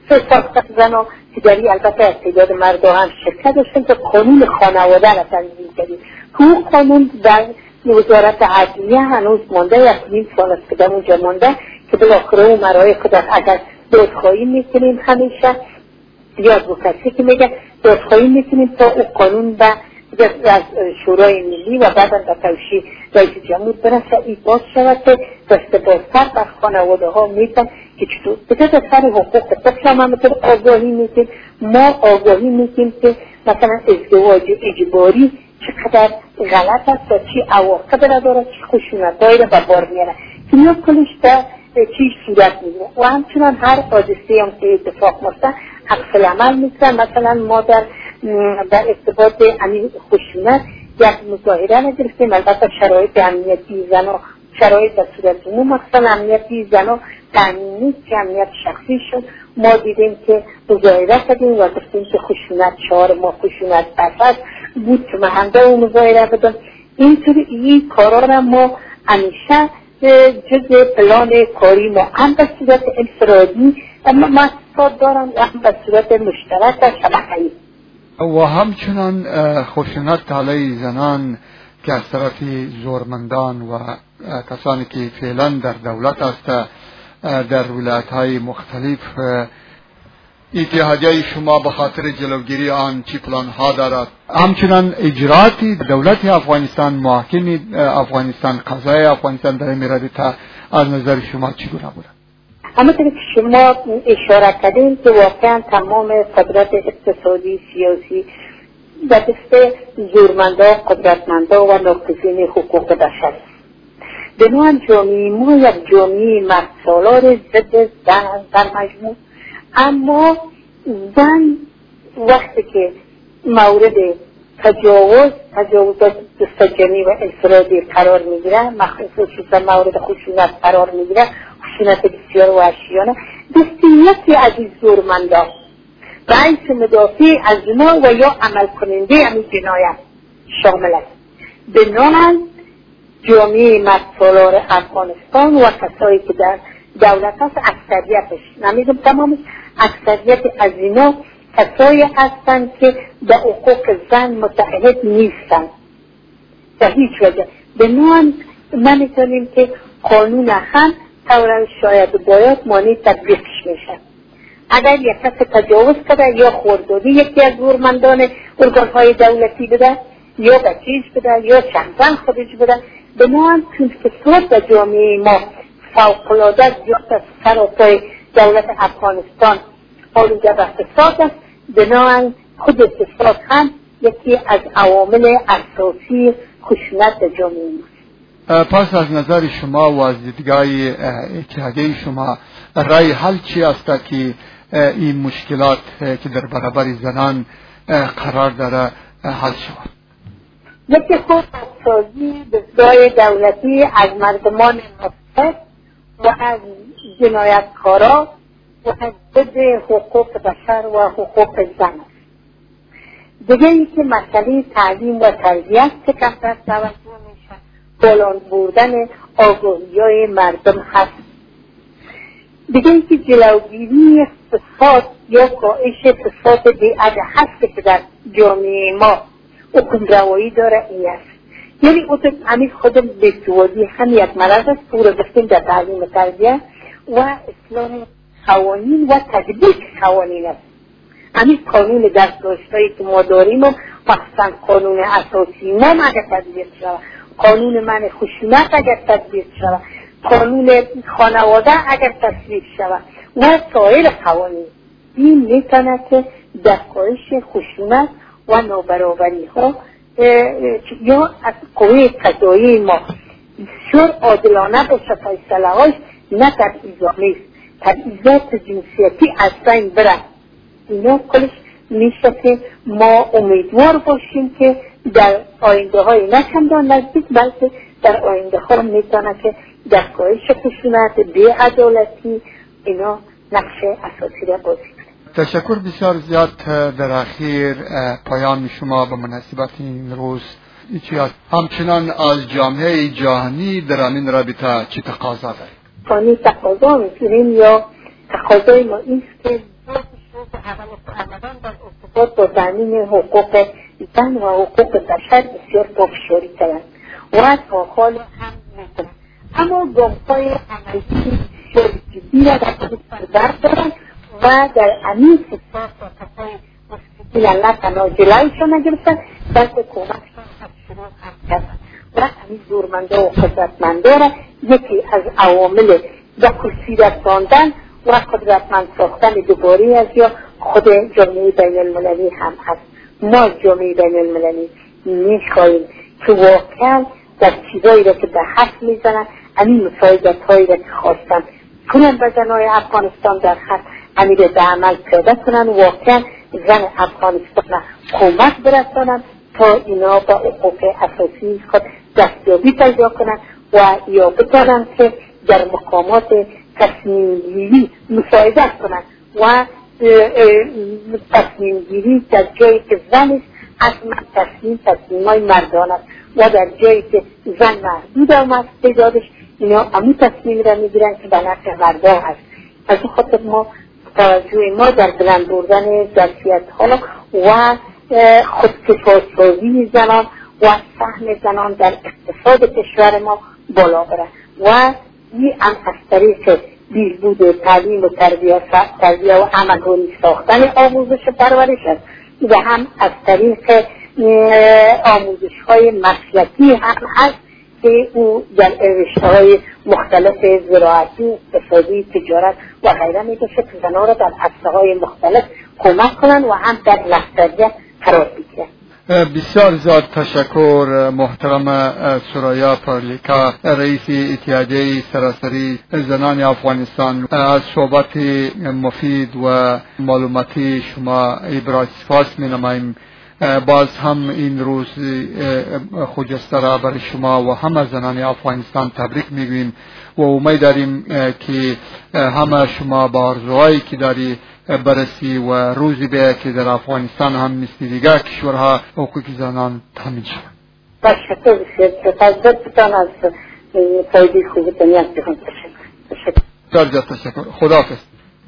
سه ساختن زن که دری البته از تعداد مردا هم شرکت داشتن که قانون خانواده را تنظیم کردیم. تو قانون در وزارت عدلیه هنوز مانده، یک نیم سال است که در اونجا مانده که بالاخره اون مرای خود اگر دادخواهی میکنیم همیشه یا ادوکاسی که میگه دادخواهی میکنیم تا اون قانون به از شورای ملی و بعد به توشیح رئیس جمهور برسه ایجاد شود که دست بازتر بر خانواده ها میتن که چطور بسید از سر حقوق طفل هم همطور آگاهی میکنیم. ما آگاهی میکنیم که مثلا ازدواج اجباری چقدر غلط است و چی عواقب را داره، چی خشونت هایی را به بار میاره که یا کلش در چی صورت میگیره و همچنان هر حادثه هم که اتفاق میفته عکس العمل میکنن. مثلا ما در در ارتباط امیر خشونت یک مظاهره نگرفتیم، البته شرایط امنیتی زن و شرایط در صورت عموم مثلا امنیتی زن و تامین نیست که امنیت شخصی شد. ما دیدیم که مظاهره کردیم و گفتیم که خشونت چهار ما خشونت بس بود که محنده اون مظاهره بدن. اینطوری این کارا را ما همیشه جز پلان کاری ما هم به صورت انفرادی اما مقصد دارم هم به صورت مشترک و شبکه‌ای و همچنان خشونت علیه زنان که از طرف زورمندان و کسانی که فعلا در دولت است در ولایت‌های مختلف، اتحادیه شما به خاطر جلوگیری آن چی پلان ها دارد؟ همچنان اجرات دولت افغانستان، محاکم افغانستان، قضای افغانستان در این رابطه از نظر شما چگونه بود؟ همونطور که شما اشاره کردین که واقعا تمام قدرت اقتصادی سیاسی در دست زورمندا، قدرتمندا و ناقضین حقوق بشر. بنابراین جامعه ما یک جامعه مردسالار ضد زن در مجموع، اما زن وقتی که مورد تجاوز تجاوزات دستجنی و انفرادی قرار میگیره، مخصوصا مورد خشونت قرار میگیره، خشونت بسیار وحشیانه، دستی یکی از این زورمندا رئیس مدافع از ما و یا عمل کننده همین جنایت شامل است. بنابراین جامعه مردسالار افغانستان و کسایی که در دولت هست، اکثریتش نمیدونم تمامش، اکثریت از اینا کسایی هستند که به حقوق زن متعهد نیستند به هیچ وجه. بنابراین نمیتونیم که قانون هم طور شاید باید مانع تطبیقش میشه. اگر یک کس تجاوز کرده یا خوردادی یکی از زورمندان ارگانهای دولتی بده یا بچیش بده یا چند زن خودش بده، بنابراین چون فساد در جامعه ما فوق‌العاده زیاد از سراپای دولت افغانستان آلوده به فساد است، بنابراین خود فساد هم یکی از عوامل اساسی خشونت در جامعه ماست. پس از نظر شما و از دیدگاه اتحادیه شما رای حل چی است که این مشکلات که در برابر زنان قرار داره حل شود؟ یکی خود سازی دستگاه دولتی از مردمان مستحق و از جنایتکارا و از ضد حقوق بشر و حقوق زن است. دیگه ای که مسئله تعلیم و تربیت که کمتر توجه میشه، بالا بردن آگاهی‌های مردم هست. دیگه ای که جلوگیری فساد یا کاهش فساد بی‌عدل هست که در جامعه ما حکمروایی داره این است. یعنی اون همین خود بی‌سوادی هم یک مرض است پورا گفتیم در تعلیم و تربیت و اصلاح قوانین و تطبیق قوانین است. همین قانون دستگاه‌هایی که ما داریم و مخصوصا قانون اساسی ما اگر تطبیق شود، قانون منع خشونت اگر تطبیق شود، قانون خانواده اگر تطبیق شود و سایر قوانین، این میتونه که در کاهش خشونت و نابرابری ها یا از قوه قضایی ما بسیار عادلانه باشه فیصله هاش، نه تبعیض‌آمیز، تبعیضات جنسیتی از بین بره. اینا کلش میشه که ما امیدوار باشیم که در آینده های نه چندان نزدیک بلکه در آینده ها میتونه که در کاهش خشونت، بی‌عدالتی اینا نقش اساسی را بازی کنه. تشکر بسیار زیاد. در اخیر پیام شما به مناسبت این روز چی است؟ همچنان از جامعه جهانی در این رابطه چه تقاضا دارید؟ خانی تقاضا میکنیم یا تقاضای ما ایست که همدان در ارتباط با تامین حقوق زن و حقوق بشر بسیار پافشاری کردند و تا حال هم میکنند، اما گام‌های عملی بسیار جدی را در خود بردارند و در عمیق احساس و تفای مستقیل الله تنها جلایشان نگرفتند، بلکه کمکشان از شروع هم کردند و همین زورمنده و قدرتمنده را یکی از عوامل به کرسی رساندن و قدرتمند ساختن دوباره از یا خود جامعه بین المللی هم هست. ما جامعه بین المللی میخواهیم که واقعا در چیزایی را که به حق میزنن همین مساعدت هایی را که خواستن کنن به زنهای افغانستان در خط همین را به عمل پیاده کنن، واقعا زن افغانستان را کمک برسانن تا اینا با حقوق اساسی خود دستیابی پیدا کنن و یا بتانن که در مقامات تصمیم گیری مساعدت کنن و تصمیم گیری در جایی که زن است حتما تصمیم تصمیم های مردان است و در جایی که زن محدود آمد تعدادش اینا همون تصمیم را میگیرن که به نفع مردان هست. از این خاطر ما توجه ما در بلند بردن ظرفیت ها و خودکفایسازی زنان و سهم زنان در اقتصاد کشور ما بالا بره و این هم از طریق بهبود تعلیم و تربیت تربیت و همکاری ساختن آموزش پرورش است و هم از طریق آموزش های مسلکی هم هست که او در رشته‌های مختلف زراعتی، اقتصادی، تجارت و غیره میکشه که زنان را در عرصه‌های مختلف کمک کنن و هم در لحظه قرار بگیرن. بسیار زیاد تشکر محترم سرایا پارلیکا، رئیس اتحادیه سراسری زنان افغانستان، از صحبت مفید و معلوماتی شما ابراز سپاس می نماییم. باز هم این روز خجسته را برای شما و همه زنان افغانستان تبریک میگوییم و امید داریم که همه شما با آرزوهایی که داری برسی و روزی به که در افغانستان هم مثل دیگر کشورها حقوق زنان تامین شود. تشکر بسیار تشکر از فایده خوبتان یاد بخون. تشکر تشکر تشکر خداحافظ.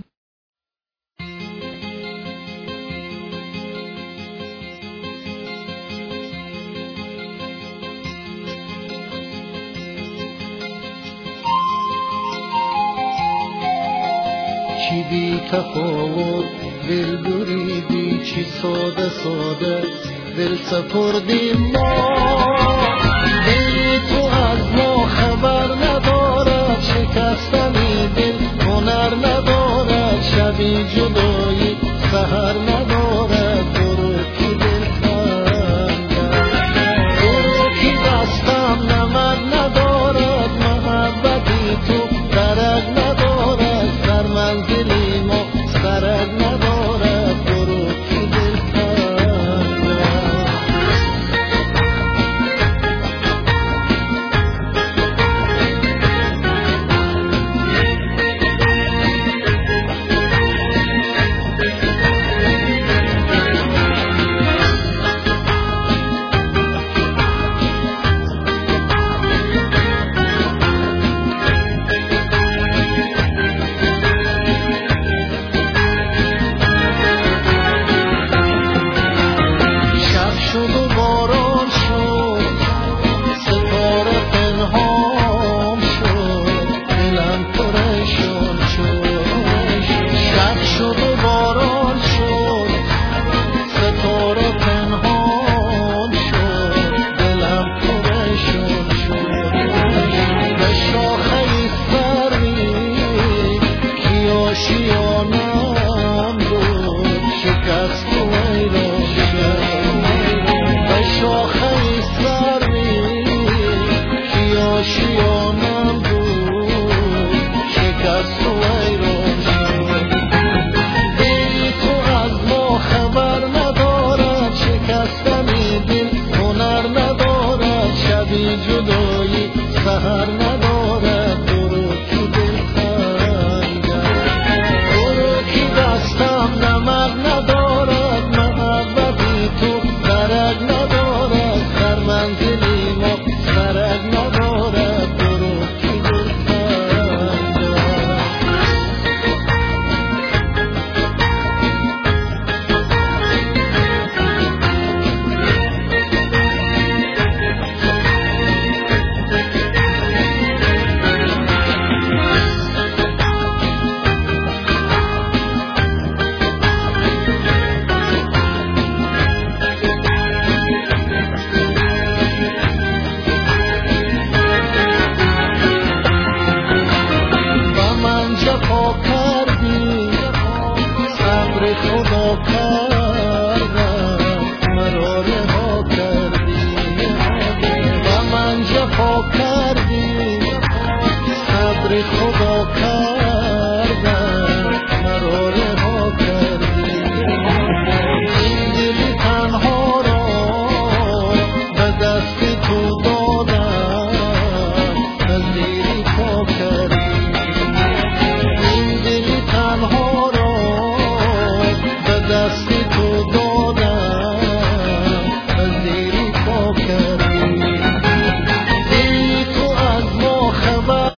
چی بی تفاوت دل بریدی، چی ساده ساده دل سپردیم ما، دل تو از ما خبر ندارد، شکستنی دل هنر ندارد، شبی جدایی سحر ندارد، برو کی دل خندد، برو کی دستم نمد ندارد، محبتی تو درک ندارد، در منزلی ما سرد ندارد، برو کی دل خندد. جدایی سحر ندارد.